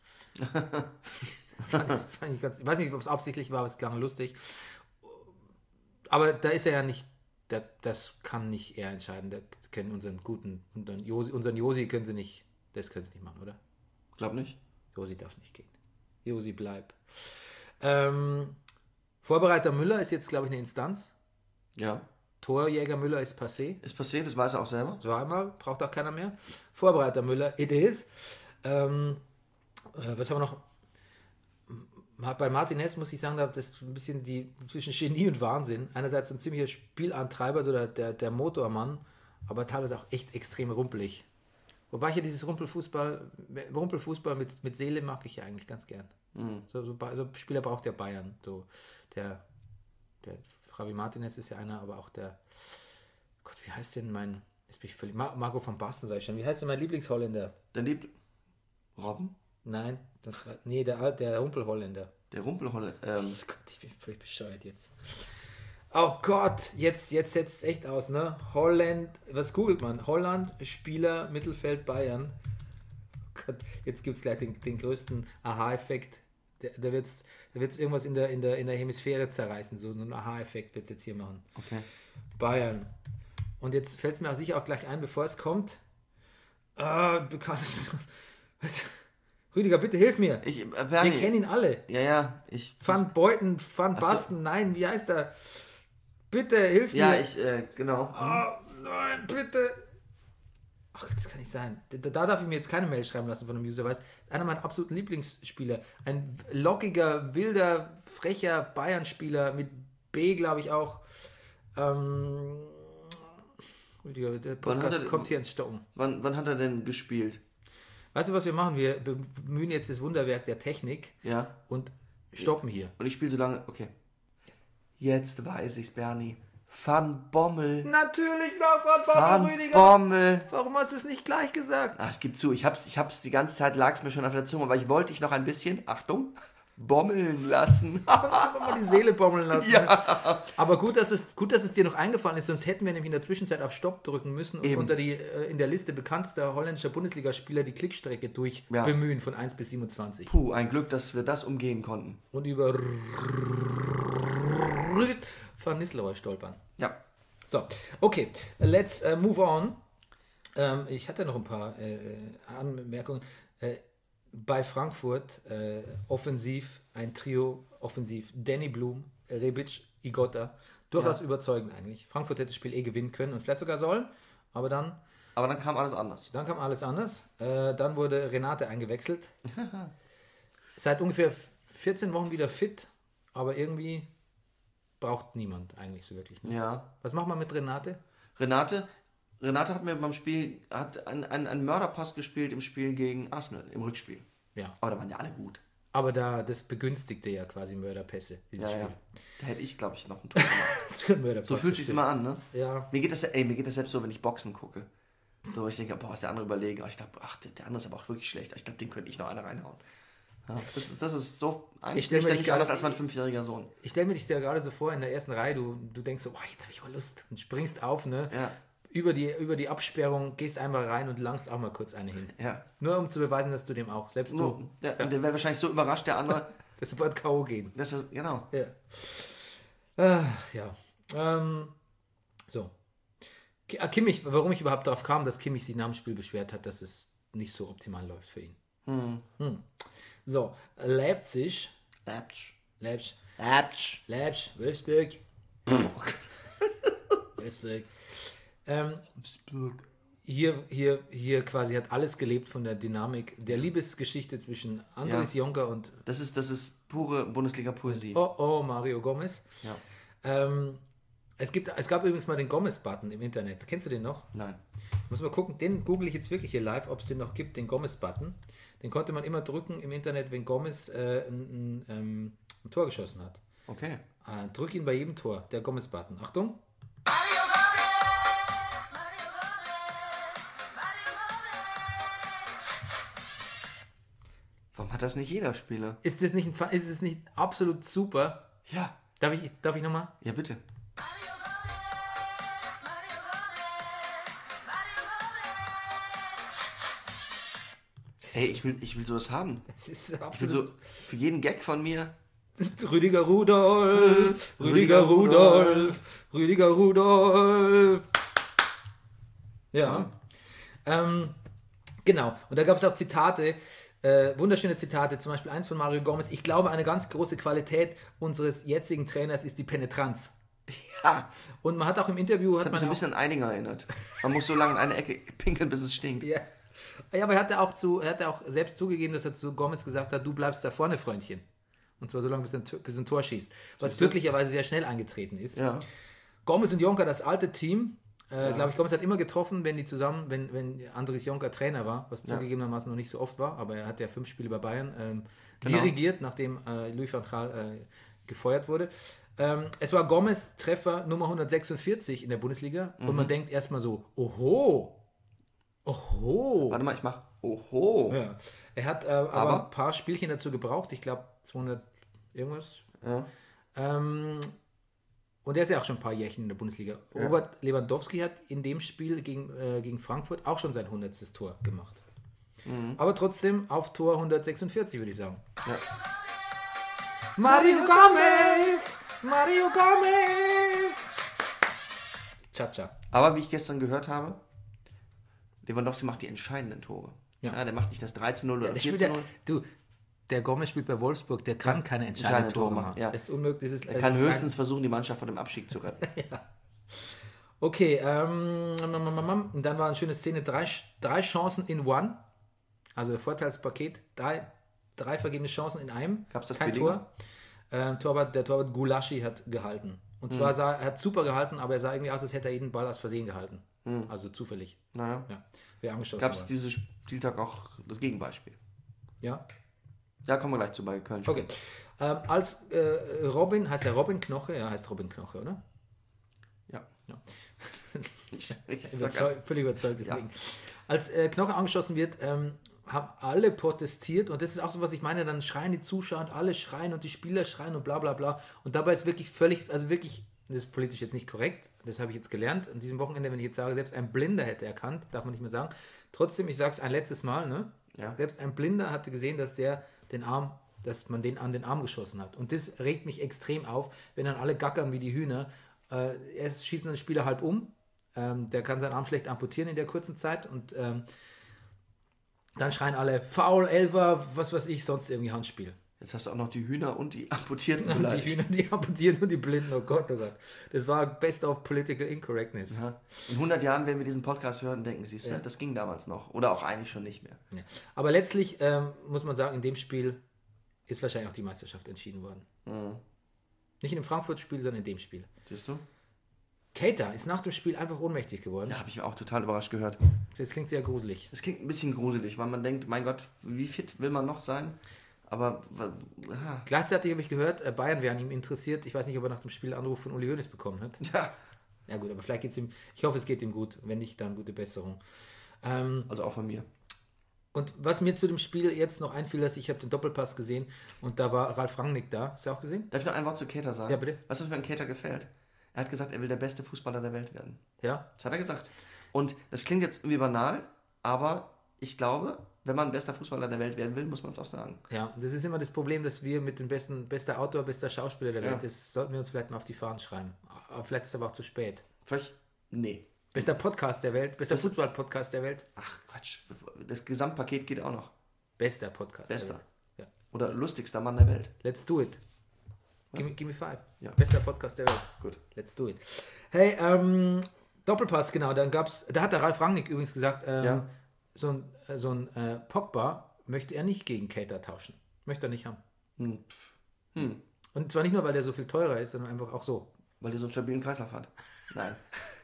fand ich, fand ich, ganz, ich weiß nicht, ob es absichtlich war, aber es klang lustig. Aber da ist er ja nicht, da, das kann nicht er entscheiden. Da können unseren guten, unseren Josi, unseren Josi können sie nicht, das können sie nicht machen, oder? Glaub nicht. Josi darf nicht gehen. Josi, bleib. Ähm, Vorbereiter Müller ist jetzt, glaube ich, eine Instanz. Ja. Torjäger Müller ist passé. Ist passiert, das weiß er auch selber. So einmal, braucht auch keiner mehr. Vorbereiter Müller, it is. Ähm, äh, was haben wir noch? Bei Martin Hess muss ich sagen, das ist ein bisschen die zwischen Genie und Wahnsinn. Einerseits so ein ziemlicher Spielantreiber, so der, der, der Motormann, aber teilweise auch echt extrem rumpelig. Wobei ich ja dieses Rumpelfußball, Rumpelfußball mit, mit Seele mag ich ja eigentlich ganz gern. Mhm. So, so, so Spieler braucht der Bayern. So der, der Javi Martinez ist ja einer, aber auch der, Gott, wie heißt denn mein, jetzt bin ich völlig, Mar- Marco van Basten, sag ich schon, wie heißt denn mein Lieblingsholländer? Dein Lieb... Robben? Nein, das war, nee, der, der Rumpelholländer. Der Rumpelholländer, ähm... Gott, ich bin völlig bescheuert jetzt. Oh Gott, jetzt, jetzt setzt es echt aus, ne? Holland, was googelt man? Holland, Spieler, Mittelfeld, Bayern. Oh Gott, jetzt gibt es gleich den, den größten Aha-Effekt. Da, da wird es da wird's irgendwas in der, in, der, in der Hemisphäre zerreißen. So einen Aha-Effekt wird es jetzt hier machen. Okay. Bayern. Und jetzt fällt es mir auch sicher auch gleich ein, bevor es kommt. Ah, bekanntes. Rüdiger, bitte hilf mir. Ich, äh, Bernie. Wir kennen ihn alle. Ja, ja, ich... Van Beuten, Van so. Basten, nein, wie heißt er? Bitte, hilf Ja, mir. ich, äh, genau. Oh, nein, bitte. Ach, das kann nicht sein. Da, da darf ich mir jetzt keine Mail schreiben lassen von einem User, weil es ist einer meiner absoluten Lieblingsspieler. Ein lockiger, wilder, frecher Bayern-Spieler mit B, glaube ich auch. Ähm, der Podcast er, kommt hier ins Stocken. Wann, wann hat er denn gespielt? Weißt du, was wir machen? Wir bemühen jetzt das Wunderwerk der Technik Ja. und stoppen hier. Und ich spiele so lange... Okay. Jetzt weiß ich's, Bernie. Van Bommel. Natürlich noch Van Van Bommel, Rüdiger. Bommel. Warum hast du es nicht gleich gesagt? Ach, ich gebe zu, ich hab's, ich hab's die ganze Zeit, lag's mir schon auf der Zunge, aber ich wollte dich noch ein bisschen, Achtung, bommeln lassen. Einfach mal die Seele bommeln lassen. Ja. Aber gut dass, es, gut, dass es dir noch eingefallen ist, sonst hätten wir nämlich in der Zwischenzeit auf Stopp drücken müssen und Eben. unter die äh, in der Liste bekanntester holländischer Bundesligaspieler die Klickstrecke durch Ja. bemühen von eins bis siebenundzwanzig. Puh, ein Glück, dass wir das umgehen konnten. Und über Van Nistelrooy stolpern. Ja. So, okay, let's uh, move on. Ähm, ich hatte noch ein paar äh, Anmerkungen. Äh, bei Frankfurt äh, offensiv, ein Trio offensiv, Danny Blum, Rebic, Igotta, durchaus Ja. überzeugend eigentlich. Frankfurt hätte das Spiel eh gewinnen können und vielleicht sogar sollen, aber dann, Aber dann kam alles anders. dann kam alles anders. Äh, dann wurde Renate eingewechselt. Seit ungefähr vierzehn Wochen wieder fit, aber irgendwie braucht niemand eigentlich so wirklich. Ne? Ja. Was machen wir mit Renate? Renate, Renate hat mir beim Spiel, hat einen, einen, einen Mörderpass gespielt im Spiel gegen Arsenal, im Rückspiel. Ja. Aber da waren ja alle gut. Aber da, das begünstigte ja quasi Mörderpässe, dieses Ja, ja. Spiel. Da hätte ich, glaube ich, noch ein Tor gemacht. So, ein Mörderpass So fühlt es sich gespielt. immer an, ne? Ja. Mir geht das, ey, mir geht das selbst so, wenn ich Boxen gucke. So, ich denke, boah, ist der andere überlegen. Aber ich glaube, ach, der, der andere ist aber auch wirklich schlecht. Ich glaube, den könnte ich noch einer reinhauen. Ja, das, ist, das ist so eigentlich Ich stell mir nicht dich anders gerade- als mein fünfjähriger Sohn. Ich stelle mir dich da gerade so vor in der ersten Reihe, du, du denkst so, oh, jetzt habe ich mal Lust und springst auf, ne? Ja. Über die, über die Absperrung, gehst einmal rein und langst auch mal kurz eine hin. Ja. Nur um zu beweisen, dass du dem auch, selbst Nur, du, der, der wäre wahrscheinlich so überrascht, der andere. dass du bald K O gehen. dass er, genau. Ja. Ah, ja. Ähm, so. Ki- ah, Kimmich, warum ich überhaupt darauf kam, dass Kimmich sich nach dem Spiel beschwert hat, dass es nicht so optimal läuft für ihn. Hm. So, Leipzig, Äpsch. Leipzig, Äpsch. Leipzig, Wolfsburg. Wolfsburg. Ähm, hier, hier, hier quasi hat alles gelebt von der Dynamik der Liebesgeschichte zwischen Andres Ja. Jonker und Das ist, das ist pure Bundesliga-Poesie. oh, oh, Mario Gomez. Ja. Ähm, es, gibt, es gab übrigens mal den Gomez-Button im Internet. Kennst du den noch? Nein. Muss mal gucken, den google ich jetzt wirklich hier live, ob es den noch gibt, den Gomez-Button. Den konnte man immer drücken im Internet, wenn Gomez äh, ein, ein, ähm, ein Tor geschossen hat. Okay. Äh, drück ihn bei jedem Tor, der Gomez-Button. Achtung. Warum hat das nicht jeder Spieler? Ist das nicht, ein Fa- ist es nicht absolut super? Ja. Darf ich, darf ich nochmal? Ja, bitte. Ey, ich will, ich will sowas haben. Das ist Ich will absolut so für jeden Gag von mir. Rüdiger Rudolf, Rüdiger Rudolf, Rüdiger Rudolf. Ja. Ähm, genau. Und da gab es auch Zitate. Äh, wunderschöne Zitate, zum Beispiel eins von Mario Gomez. Ich glaube, eine ganz große Qualität unseres jetzigen Trainers ist die Penetranz. Ja, Und man hat auch im Interview... das Hat hat mich so man ein bisschen an Eininger erinnert. Man muss so lange in eine Ecke pinkeln, bis es stinkt. Ja. Ja, aber er hat ja auch, zu, er hat ja auch selbst zugegeben, dass er zu Gomez gesagt hat, du bleibst da vorne, Freundchen. Und zwar so lange, bis ein, bis ein Tor schießt. Was glücklicherweise sehr schnell eingetreten ist. Ja. Gomez und Jonker, das alte Team, äh, ja. glaube ich, Gomez hat immer getroffen, wenn die zusammen, wenn, wenn Andries Jonker Trainer war, was ja. zugegebenermaßen noch nicht so oft war, aber er hat ja fünf Spiele bei Bayern ähm, genau. dirigiert, nachdem äh, Louis van Gaal äh, gefeuert wurde. Ähm, es war Gomez Treffer Nummer hundertsechsundvierzig in der Bundesliga mhm. und man denkt erstmal so, oho, oho. Warte mal, ich mach oho. Ja. Er hat äh, aber, aber ein paar Spielchen dazu gebraucht, ich glaube zweihundert irgendwas. Ja. Ähm, und er ist ja auch schon ein paar Jährchen in der Bundesliga. Ja. Robert Lewandowski hat in dem Spiel gegen, äh, gegen Frankfurt auch schon sein hundertstes Tor gemacht. Mhm. Aber trotzdem auf Tor hundertsechsundvierzig, würde ich sagen. Ja. Mario Gomez! Mario Gomez! Cha-cha. Aber wie ich gestern gehört habe, Lewandowski macht die entscheidenden Tore. Ja. Ja, der macht nicht das dreizehn null oder Ja, vierzehn null. Ja, du, der Gomez spielt bei Wolfsburg, der kann ja. keine entscheidenden Tore machen. Ja. Das ist unmöglich. Das ist, er kann höchstens ein... versuchen, die Mannschaft vor dem Abstieg zu retten. Ja. Okay, ähm, und dann war eine schöne Szene, drei, drei Chancen in one, also Vorteilspaket, drei, drei vergebene Chancen in einem, Gab's das kein Billiger? Tor. Ähm, Torwart, der Torwart Gulaschi hat gehalten. Und zwar, mhm. sah, er hat super gehalten, aber er sah irgendwie aus, als hätte er jeden Ball aus Versehen gehalten. Mhm. Also zufällig. Naja. Ja, wer angeschossen Gab es war. diesen Spieltag auch das Gegenbeispiel? Ja. Ja, kommen wir gleich zu bei Köln. Okay. Ähm, als äh, Robin, heißt er Robin Knoche? Ja, heißt Robin Knoche, oder? Ja. ja. ich, ich Überzeug, völlig überzeugt deswegen. Ja. Als äh, Knoche angeschossen wird, ähm, haben alle protestiert und das ist auch so, was ich meine, dann schreien die Zuschauer und alle schreien und die Spieler schreien und bla bla bla und dabei ist wirklich völlig, also wirklich, das ist politisch jetzt nicht korrekt, das habe ich jetzt gelernt an diesem Wochenende, wenn ich jetzt sage, selbst ein Blinder hätte erkannt, darf man nicht mehr sagen, trotzdem, ich sage es ein letztes Mal, ne? Ja. Selbst ein Blinder hatte gesehen, dass der den Arm, dass man den an den Arm geschossen hat und das regt mich extrem auf, wenn dann alle gackern wie die Hühner, äh, erst schießen den Spieler halb um, ähm, der kann seinen Arm schlecht amputieren in der kurzen Zeit und ähm, dann schreien alle Foul, Elfer, was weiß ich, sonst irgendwie Handspiel. Jetzt hast du auch noch die Hühner und die Amputierten und die Hühner, die amputieren und die Blinden, oh Gott, oh Gott. Das war best of political incorrectness. Ja. In hundert Jahren, wenn wir diesen Podcast hören, denken, siehst du, ja. das ging damals noch. Oder auch eigentlich schon nicht mehr. Ja. Aber letztlich ähm, muss man sagen, in dem Spiel ist wahrscheinlich auch die Meisterschaft entschieden worden. Mhm. Nicht in dem Frankfurt-Spiel, sondern in dem Spiel. Siehst du? Keita ist nach dem Spiel einfach ohnmächtig geworden. Ja, habe ich mir auch total überrascht gehört. Das klingt sehr gruselig. Das klingt ein bisschen gruselig, weil man denkt, mein Gott, wie fit will man noch sein? Aber ah. Gleichzeitig habe ich gehört, Bayern wären ihm interessiert. Ich weiß nicht, ob er nach dem Spiel einen Anruf von Uli Hoeneß bekommen hat. Ja. Ja gut, aber vielleicht geht es ihm, ich hoffe, es geht ihm gut. Wenn nicht, dann gute Besserung. Ähm, also auch von mir. Und was mir zu dem Spiel jetzt noch einfiel, dass ich habe den Doppelpass gesehen und da war Ralf Rangnick da. Hast du auch gesehen? Darf ich noch ein Wort zu Keita sagen? Ja, bitte. Weißt du, was mir an Keita gefällt? Er hat gesagt, er will der beste Fußballer der Welt werden. Ja. Das hat er gesagt. Und das klingt jetzt irgendwie banal, aber ich glaube, wenn man bester Fußballer der Welt werden will, muss man es auch sagen. Ja, das ist immer das Problem, dass wir mit dem besten, bester Autor, bester Schauspieler der Welt, ja. das sollten wir uns vielleicht mal auf die Fahnen schreiben. Aber vielleicht ist es aber auch zu spät. Vielleicht, nee. Bester Podcast der Welt, bester Fußball-Podcast der Welt. Ach Quatsch, das Gesamtpaket geht auch noch. Bester Podcast Bester. der Welt. Ja. Oder lustigster Mann der Welt. Let's do it. Give me, give me five. Ja. Bester Podcast der Welt. Gut. Let's do it. Hey, ähm, Doppelpass, genau, dann gab's, da hat der Ralf Rangnick übrigens gesagt, ähm, ja. so ein, so ein äh, Pogba möchte er nicht gegen Keita tauschen. Möchte er nicht haben. Hm. Hm. Und zwar nicht nur, weil der so viel teurer ist, sondern einfach auch so. Weil der so einen stabilen Kreislauf hat. Nein.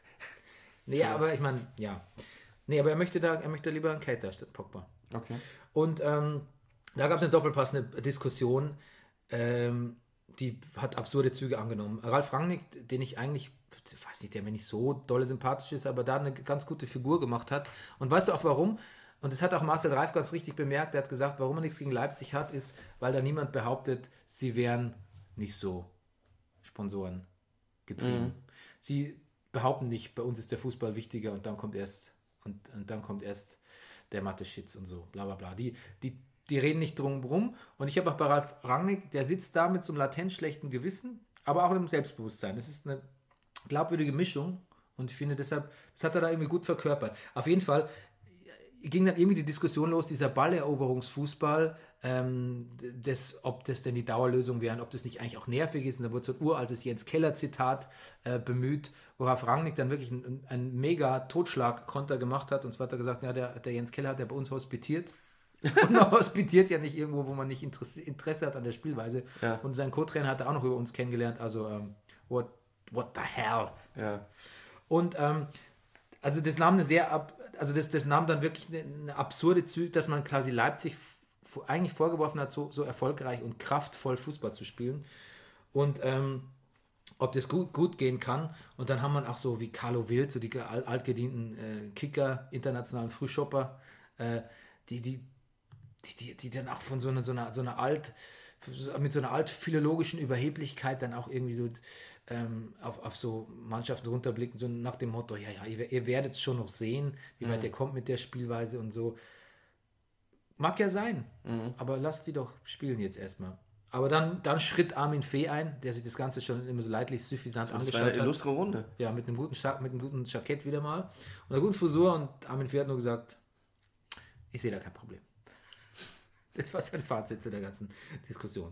Nee, aber ich meine, ja. Nee, aber er möchte da, er möchte lieber einen Keita statt Pogba. Okay. Und ähm, da gab es eine Doppelpass, eine Diskussion, ähm, die hat absurde Züge angenommen. Ralf Rangnick, den ich eigentlich, ich weiß nicht, der mir nicht so dolle sympathisch ist, aber da eine ganz gute Figur gemacht hat. Und weißt du auch warum? Und das hat auch Marcel Reif ganz richtig bemerkt. Er hat gesagt, warum er nichts gegen Leipzig hat, ist, weil da niemand behauptet, sie wären nicht so Sponsoren getrieben. Mhm. Sie behaupten nicht, bei uns ist der Fußball wichtiger und dann kommt erst und, und dann kommt erst der Mathe-Shits und so, bla bla bla. Die, die, die reden nicht drum rum. Und ich habe auch bei Ralf Rangnick, der sitzt da mit so einem latent schlechten Gewissen, aber auch einem Selbstbewusstsein. Das ist eine glaubwürdige Mischung und ich finde deshalb, das hat er da irgendwie gut verkörpert. Auf jeden Fall, ging dann irgendwie die Diskussion los, dieser Balleroberungsfußball, ähm, das, ob das denn die Dauerlösung wäre und ob das nicht eigentlich auch nervig ist. Und da wurde so ein uraltes Jens Keller-Zitat äh, bemüht, worauf Rangnick dann wirklich einen, einen mega Totschlag-Konter gemacht hat. Und zwar hat er gesagt, ja, der, der Jens Keller hat ja bei uns hospitiert. Und man hospitiert ja nicht irgendwo, wo man nicht Interesse, Interesse hat an der Spielweise. Ja. Und sein Co-Trainer hat er auch noch über uns kennengelernt. Also, ähm, what, what the hell? Ja. Und ähm, also das nahm eine sehr ab, also das, das nahm dann wirklich eine, eine absurde Züge, dass man quasi Leipzig f- eigentlich vorgeworfen hat, so, so erfolgreich und kraftvoll Fußball zu spielen. Und ähm, ob das gut, gut gehen kann. Und dann haben wir auch so wie Carlo Wild, so die alt, altgedienten äh, Kicker, internationalen Frühshopper, äh, die, die, die, die, die dann auch von so einer, so einer, so einer alt, mit so einer altphilologischen Überheblichkeit dann auch irgendwie so ähm, auf, auf so Mannschaften runterblicken, so nach dem Motto, ja, ja, ihr, ihr werdet es schon noch sehen, wie weit Mhm. ihr kommt mit der Spielweise und so. Mag ja sein, Mhm. aber lasst die doch spielen jetzt erstmal. Aber dann, dann schritt Armin Fee ein, der sich das Ganze schon immer so leidlich suffisant Das war angeschaut eine hat. illustre Runde. Ja, mit einem guten, Scha- mit einem guten Jackett wieder mal und einer guten Frisur, und Armin Fee hat nur gesagt, ich sehe da kein Problem. Das war sein Fazit zu der ganzen Diskussion.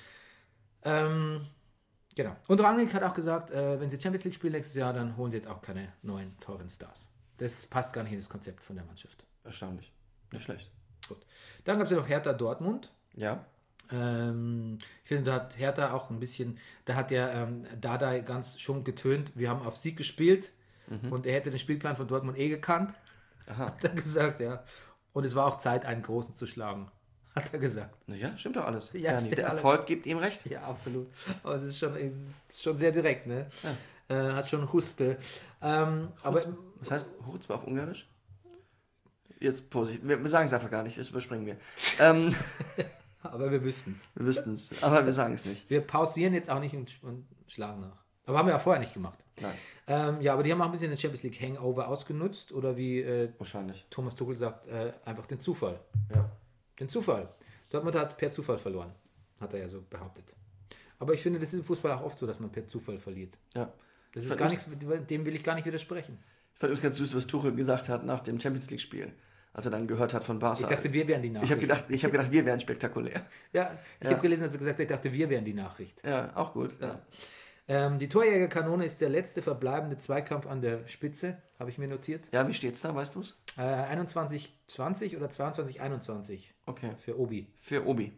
Ähm, genau. Und Rangnick hat auch gesagt, äh, wenn sie Champions League spielen nächstes Jahr, dann holen sie jetzt auch keine neuen, teuren Stars. Das passt gar nicht in das Konzept von der Mannschaft. Erstaunlich. Nicht schlecht. Gut. Dann gab es ja noch Hertha Dortmund. Ja. Ähm, ich finde, da hat Hertha auch ein bisschen, da hat der ähm, Dardai ganz schon getönt, wir haben auf Sieg gespielt und er hätte den Spielplan von Dortmund eh gekannt. Aha. Hat er gesagt, ja. Und es war auch Zeit, einen Großen zu schlagen, hat er gesagt. Naja, stimmt doch alles. Ja, Bernie, stimmt der alles. Erfolg gibt ihm recht. Ja, absolut. Aber es ist schon, es ist schon sehr direkt, ne? Äh, hat schon Huspe. Ähm, aber Was heißt Chutzpe auf Ungarisch? Jetzt Vorsicht, wir, wir sagen es einfach gar nicht, das überspringen wir. ähm, aber wir wüssten es. wir wüssten es, aber wir sagen es nicht. Wir pausieren jetzt auch nicht und, und schlagen nach. Aber haben wir ja vorher nicht gemacht. Nein, Ähm, ja, aber die haben auch ein bisschen den Champions League Hangover ausgenutzt oder wie äh, wahrscheinlich. Thomas Tuchel sagt, äh, einfach den Zufall. Ja. Den Zufall. Dortmund hat per Zufall verloren, hat er ja so behauptet. Aber ich finde, das ist im Fußball auch oft so, dass man per Zufall verliert. ja. Das ist Fand gar ich's- nichts, dem will ich gar nicht widersprechen. Ich fand übrigens ganz süß, was Tuchel gesagt hat nach dem Champions League-Spiel, als er dann gehört hat von Barca. Ich dachte, wir wären die ich Nachricht. habe gedacht, ich hab gedacht, wir wären spektakulär. ja, ich Ja. habe gelesen, dass er gesagt hat, ich dachte, wir wären die Nachricht. Ja, auch gut. Ja. Ähm, die Torjägerkanone ist der letzte verbleibende Zweikampf an der Spitze, habe ich mir notiert. ja, wie steht's da, weißt du's? Äh, einundzwanzig zwanzig oder zweiundzwanzig einundzwanzig Okay. für Obi. Für Obi.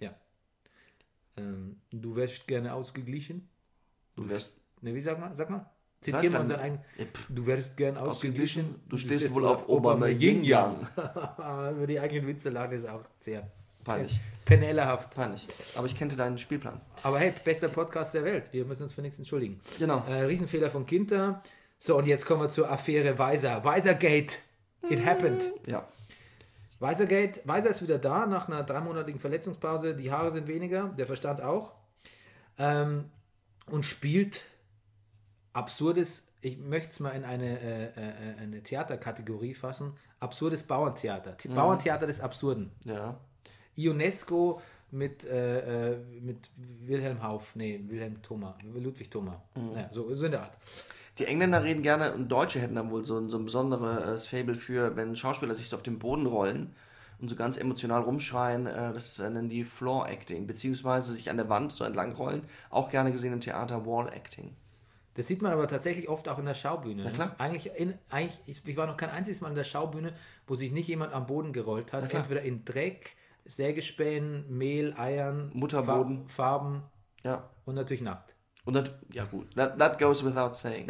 Ähm, du wärst gerne ausgeglichen. Du wirst Ne, wie sag mal? Sag mal. weiß Zitieren wir gar unseren nicht. eigenen. Ja, pff, Du wärst gern ausgeglichen. ausgeglichen. Du stehst wohl auf Obama-Yin-Yang. Über die eigenen Witze lagen ist auch sehr Peinlich. penellerhaft. Peinlich. Aber ich kannte deinen Spielplan. Aber hey, bester Podcast der Welt. Wir müssen uns für nichts entschuldigen. Genau. Äh, Riesenfehler von Ginter. So, und jetzt kommen wir zur Affäre Weiser. Weisergate. It happened. Ja. Weisergate. Weiser ist wieder da nach einer dreimonatigen Verletzungspause. Die Haare sind weniger, der Verstand auch. Ähm, und spielt absurdes, ich möchte es mal in eine, äh, äh, eine Theaterkategorie fassen, absurdes Bauerntheater. T- Bauerntheater des Absurden. Ja. Ionesco mit, äh, äh, mit Wilhelm Hauff, nee, Wilhelm Thoma, Ludwig Thoma. Ja, so, so in der Art. Die Engländer reden gerne und Deutsche hätten dann wohl so, ein- so ein besonderes Fable für, wenn Schauspieler sich so auf den Boden rollen und so ganz emotional rumschreien, äh, das äh, nennen die Floor Acting, beziehungsweise sich an der Wand so entlang rollen, auch gerne gesehen im Theater Wall Acting. Das sieht man aber tatsächlich oft auch in der Schaubühne. Na klar. Eigentlich, in, eigentlich ich, ich war noch kein einziges Mal in der Schaubühne, wo sich nicht jemand am Boden gerollt hat. klar. Entweder in Dreck, Sägespänen, Mehl, Eiern, Mutterboden. Fa- Farben Ja. und natürlich nackt. Und das, ja gut, that, that goes without saying.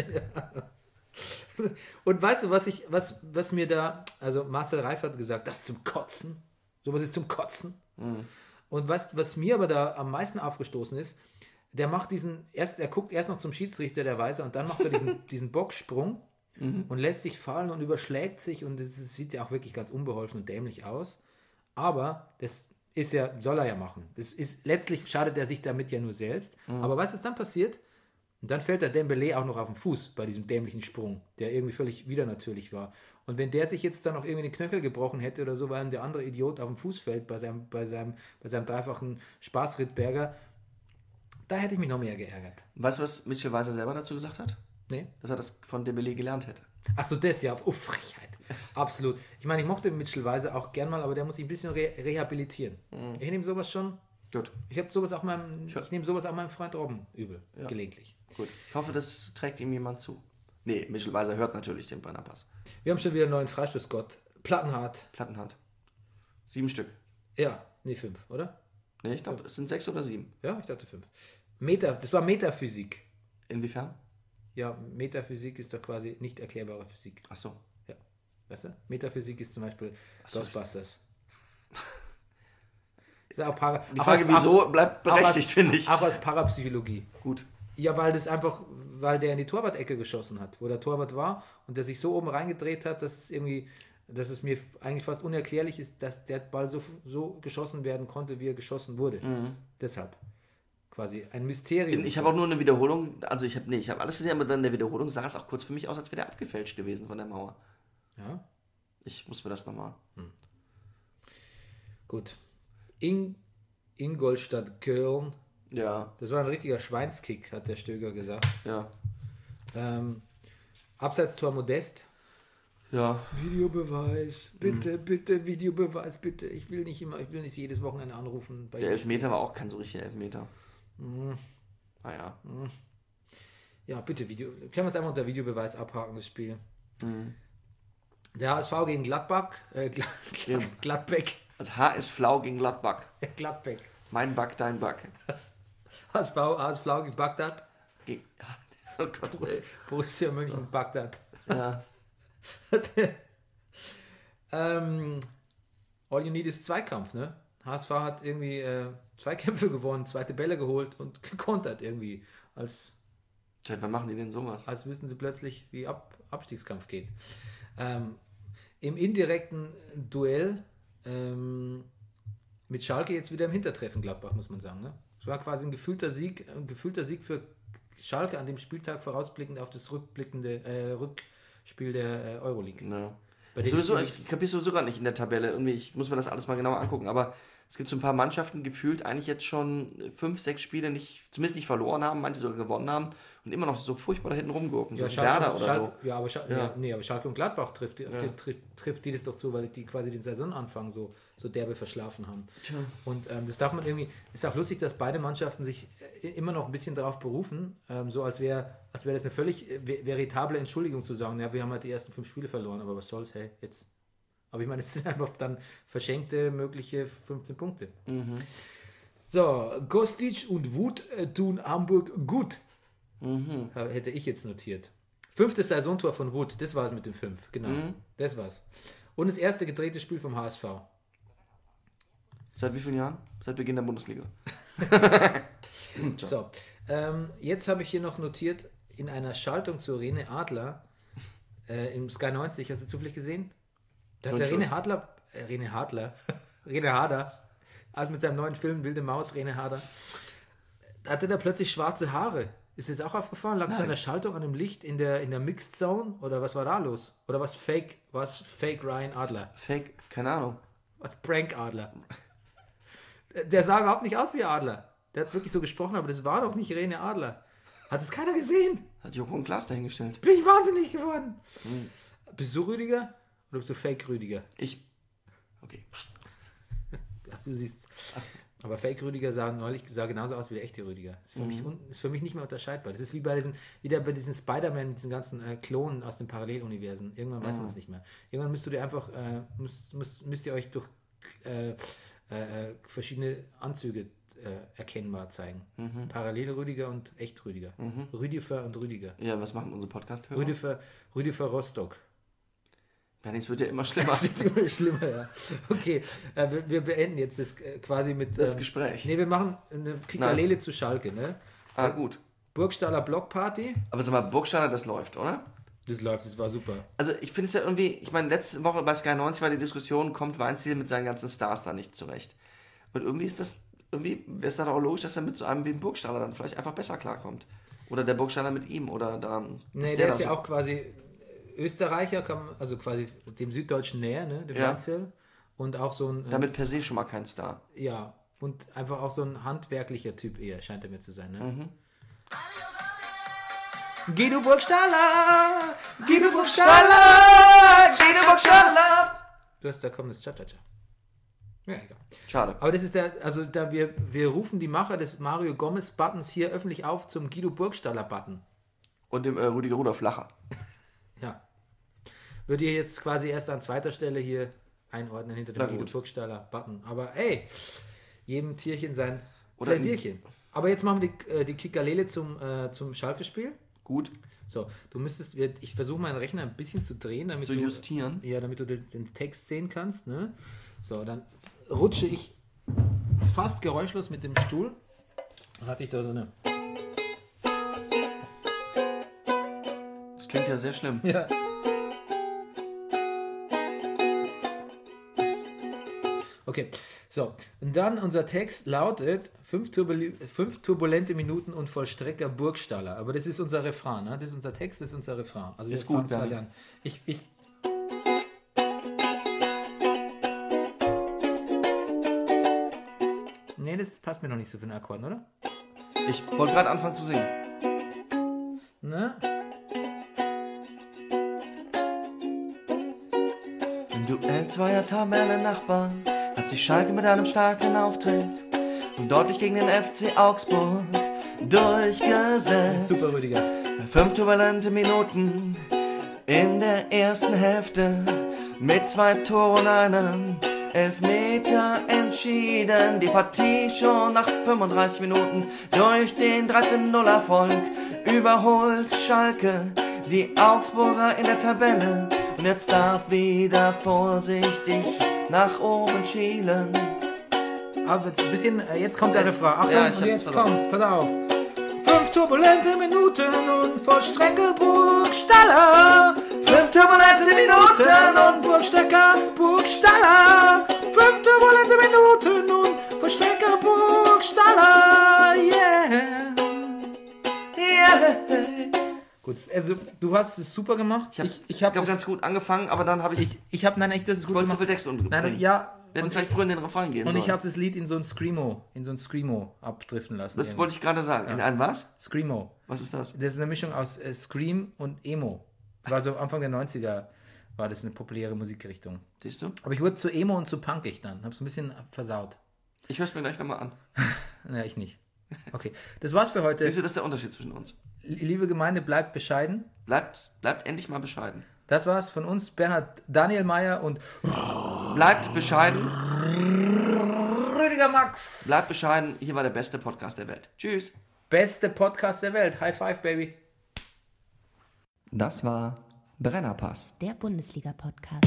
Und weißt du, was ich, was, was mir da, also Marcel Reif hat gesagt, das ist zum Kotzen. Sowas ist zum Kotzen. Und was, was mir aber da am meisten aufgestoßen ist, der macht diesen, erst, er guckt erst noch zum Schiedsrichter, der Weiße, und dann macht er diesen, diesen Boxsprung und lässt sich fallen und überschlägt sich, und es sieht ja auch wirklich ganz unbeholfen und dämlich aus. Aber das ist ja, soll er ja machen. Das ist, letztlich schadet er sich damit ja nur selbst. Aber weißt du, was dann passiert? Und dann fällt der Dembélé auch noch auf den Fuß bei diesem dämlichen Sprung, der irgendwie völlig widernatürlich war. Und wenn der sich jetzt dann noch irgendwie den Knöchel gebrochen hätte oder so, weil ihm der andere Idiot auf den Fuß fällt bei seinem, bei seinem, bei seinem dreifachen Spaßrittberger, da hätte ich mich noch mehr geärgert. Weißt du, was Mitchell Weiser selber dazu gesagt hat? Nee? Dass er das von Dembélé gelernt hätte. Ach so, das ja, oh Frechheit. Absolut. Ich meine, ich mochte Mitchell Weiser auch gern mal, aber der muss sich ein bisschen re- rehabilitieren. Mhm. Ich nehme sowas schon. Gut. Ich habe sowas auch meinem, ich nehme sowas auch meinem Freund Robben übel, ja. gelegentlich. Gut. Ich hoffe, das trägt ihm jemand zu. Nee, Mitchell Weiser hört natürlich den Brennerpass. Wir haben schon wieder einen neuen Freistoßgott. Plattenhardt. Plattenhardt. Sieben Stück. Ja, nee, fünf, oder? Nee, ich glaube, es sind sechs oder sieben. Ja, ich dachte fünf. Meta, das war Metaphysik. Inwiefern? Ja, Metaphysik ist doch quasi nicht erklärbare Physik. Ach so. Ja, weißt du? Metaphysik ist zum Beispiel so, Ghostbusters. Ist auch para- Die Frage, auch als, wieso, auch, bleibt berechtigt, finde ich. Auch als Parapsychologie. Gut. Ja, weil das einfach, weil der in die Torwart-Ecke geschossen hat, wo der Torwart war und der sich so oben reingedreht hat, dass es irgendwie, dass es mir eigentlich fast unerklärlich ist, dass der Ball so, so geschossen werden konnte, wie er geschossen wurde. Mhm. Deshalb. Quasi ein Mysterium. Ich habe auch nur eine Wiederholung, also ich habe nee, ich habe alles gesehen, aber dann in der Wiederholung sah es auch kurz für mich aus, als wäre der abgefälscht gewesen von der Mauer. Ja. Ich muss mir das nochmal. Hm. Gut. In Ingolstadt, Köln. Ja. Das war ein richtiger Schweinskick, hat der Stöger gesagt. Ja. Ähm, Abseitstor Modest. Ja. Videobeweis, bitte, mhm. bitte, Videobeweis, bitte. Ich will nicht immer, ich will nicht jedes Wochenende anrufen. Bei der Elfmeter war auch kein so richtiger Elfmeter. Mhm. Ah ja. Mhm. Ja, bitte, Video. Können wir es einfach unter Videobeweis abhaken, das Spiel. Mhm. Der H S V gegen Gladbach. Äh, Glad, Glad, Gladbeck. Also H S V gegen Gladbach. Gladbeck. Mein Back, dein Back. H S V, H S V gegen Bagdad. Ge- oh Gott, ey. Borussia München, Bagdad. Ja. ähm, all you need is Zweikampf, ne? H S V hat irgendwie äh, Zweikämpfe gewonnen, zweite Bälle geholt und gekontert irgendwie. Als, Seit wann machen die denn sowas? Als wüssten sie plötzlich, wie Ab- Abstiegskampf geht. Ähm, Im indirekten Duell ähm, mit Schalke jetzt wieder im Hintertreffen Gladbach, muss man sagen. Ne? Es war quasi ein gefühlter Sieg, ein gefühlter Sieg für Schalke an dem Spieltag vorausblickend auf das rückblickende äh, Rückspiel der äh, Euroleague. Ja. Sowieso, ich kapiere sowieso gar nicht in der Tabelle. Irgendwie, ich muss mir das alles mal genauer angucken, aber es gibt so ein paar Mannschaften gefühlt, eigentlich jetzt schon fünf, sechs Spiele nicht, zumindest nicht verloren haben, manche sogar gewonnen haben und immer noch so furchtbar da hinten rumgurken, ja, so Schalke, Werder oder Schalke, so. Ja, aber, Schalke, ja. Ja, nee, aber Schalke und Gladbach trifft, ja. trifft, trifft, trifft die das doch zu, weil die quasi den Saisonanfang so, so derbe verschlafen haben. Tja. Und ähm, das darf man irgendwie, ist auch lustig, dass beide Mannschaften sich immer noch ein bisschen darauf berufen, ähm, so als wäre als wär das eine völlig veritable Entschuldigung zu sagen, ja, wir haben halt die ersten fünf Spiele verloren, aber was soll's, hey, jetzt. Aber ich meine, es sind einfach dann verschenkte mögliche fünfzehn Punkte. Mhm. So, Kostic und Wood äh, tun Hamburg gut. Mhm. Hätte ich jetzt notiert. Fünftes Saisontor von Wood, das war es mit den fünf, genau. Mhm. Das war's. Und das erste gedrehte Spiel vom H S V. Seit wie vielen Jahren? Seit Beginn der Bundesliga. So, ähm, jetzt habe ich hier noch notiert, in einer Schaltung zu René Adler äh, im Sky neunzig, hast du zufällig gesehen? Da hat der René Hadler, äh, René Hadler, René Hader, also mit seinem neuen Film Wilde Maus, René Hader, da hatte der plötzlich schwarze Haare. Ist dir das auch aufgefallen? Lag es an der Schaltung, an dem Licht in der, in der Mixed Zone? Oder was war da los? Oder was Fake, was Fake Ryan Adler? Fake, keine Ahnung. Was Prank Adler? Der sah überhaupt nicht aus wie Adler. Der hat wirklich so gesprochen, aber das war doch nicht René Adler. Hat es keiner gesehen? Hat Joko und Klaas dahingestellt. Bin ich wahnsinnig geworden. Hm. Bist du Rüdiger? Oder bist du Fake Rüdiger? Ich. Okay. Ach, du siehst. Ach so. Aber Fake Rüdiger sah neulich sah genauso aus wie der echte Rüdiger. Ist für, mhm. mich, ist für mich nicht mehr unterscheidbar. Das ist wie bei diesen, wieder bei diesen Spider-Man, diesen ganzen äh, Klonen aus den Paralleluniversen. Irgendwann weiß mhm. man es nicht mehr. Irgendwann müsst ihr einfach, äh, müsst, müsst, müsst ihr euch durch äh, äh, verschiedene Anzüge äh, erkennbar zeigen. Mhm. Parallel-Rüdiger und Echt-Rüdiger. Mhm. Rüdifer und Rüdiger. Ja, was machen unsere Podcast-Hörer? Rüdifer, Rüdifer Rostock. Ja, es wird ja immer schlimmer. Es wird immer schlimmer, ja. Okay, äh, wir, wir beenden jetzt das äh, quasi mit... Das ähm, Gespräch. Nee, wir machen eine Kikalele zu Schalke, ne? Ah, gut. Burgstaller Blockparty. Aber sag mal, Burgstaller, das läuft, oder? Das läuft, das war super. Also ich finde es ja irgendwie, ich meine, letzte Woche bei Sky neunzig war die Diskussion, kommt Weinziel mit seinen ganzen Stars da nicht zurecht. Und irgendwie ist das, irgendwie wäre es dann auch logisch, dass er mit so einem wie dem Burgstaller dann vielleicht einfach besser klarkommt. Oder der Burgstaller mit ihm, oder da... Nee, der, der ist ja so auch quasi... Österreicher, kam, also quasi dem Süddeutschen näher, ne, dem ja. Weinzel. Und auch so ein... Damit per se schon mal kein Star. Ja, und einfach auch so ein handwerklicher Typ eher, scheint er mir zu sein. Ne? Mhm. Guido Burgstaller! Guido Burgstaller! Guido Burgstaller! Du hast, da kommt das Cha-Cha-Cha. Ja, egal. Schade. Aber das ist der, also da wir, wir rufen die Macher des Mario Gomez Buttons hier öffentlich auf zum Guido Burgstaller Button. Und dem äh, Rüdiger Rudolf Lacher. Ja. Würde ihr jetzt quasi erst an zweiter Stelle hier einordnen hinter dem Na Guido gut. Burgstaller Button. Aber ey, jedem Tierchen sein Oder Pläsierchen. Aber jetzt machen wir die, äh, die Kikalele zum, äh, zum Schalke-Spiel. Gut. So, du müsstest, ich versuche meinen Rechner ein bisschen zu drehen, damit Zu du, justieren. ja, damit du den, den Text sehen kannst. Ne? So, dann rutsche ich fast geräuschlos mit dem Stuhl. Dann hatte ich da so eine. Das klingt ja sehr schlimm. Ja. Okay, so. Und dann unser Text lautet: fünf, turbul- fünf turbulente Minuten und Vollstrecker Burgstaller. Aber das ist unser Refrain, ne? Das ist unser Text, das ist unser Refrain. Also Ist wir gut, fangen Bernie. quasi an. Ich, ich. Nee, das passt mir noch nicht so für den Akkorden, oder? Ich wollte gerade anfangen zu singen. Ne? Im Duell zweier Tabellennachbarn hat sich Schalke mit einem starken Auftritt und deutlich gegen den F C Augsburg durchgesetzt. Super, Rüdiger. Fünf turbulente Minuten in der ersten Hälfte mit zwei Toren und einem Elfmeter entschieden. Die Partie schon nach fünfunddreißig Minuten durch den dreizehn null Erfolg überholt Schalke die Augsburger in der Tabelle und jetzt darf wieder vorsichtig nach oben schielen. Aber jetzt ein bisschen, äh, jetzt kommt der Jetzt- Refrain. Achtung, ja, ich und hab's jetzt versucht. kommt's, pass auf. Fünf turbulente Minuten und Vollstrecke Burgstaller. Fünf turbulente Minuten und Burgstecker Burgstaller. Fünf turbulente Minuten und Vollstrecker Burgstaller. Yeah. yeah. Gut, also du hast es super gemacht. Ich habe ich, ich habe hab ganz gut angefangen, aber dann habe ich, ich, ich habe nein, echt, das ist gut wollte zu gemacht. viel Text und Nein, ja. Wir hätten Und, vielleicht früher in den Refrain gehen und sollen. ich habe das Lied in so ein Screamo, in so ein Screamo abdriften lassen. das irgendwie. wollte ich gerade sagen. In einem was? Screamo. Was ist das? Das ist eine Mischung aus äh, Scream und Emo. War so Anfang der neunziger war das eine populäre Musikrichtung. Siehst du? Aber ich wurde zu Emo und zu punkig dann. Hab's ein bisschen versaut. Ich höre es mir gleich nochmal an. Ja, ich nicht. Okay, das war's für heute. Siehst du, das ist der Unterschied zwischen uns. Liebe Gemeinde, bleibt bescheiden. Bleibt, bleibt endlich mal bescheiden. Das war's von uns, Bernhard Daniel Mayer und Bleibt bescheiden. Rüdiger Max. Bleibt bescheiden. Hier war der beste Podcast der Welt. Tschüss. Beste Podcast der Welt. High five, Baby. Das war Brennerpass. Der Bundesliga-Podcast.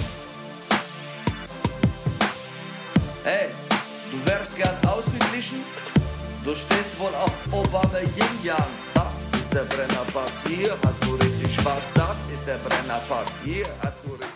Hey, du wärst gern ausgeglichen? Du stehst wohl auf Obama Yin Yang. Das ist der Brennerpass. Hier hast du richtig Spaß. Das ist der Brennerpass. Hier hast du richtig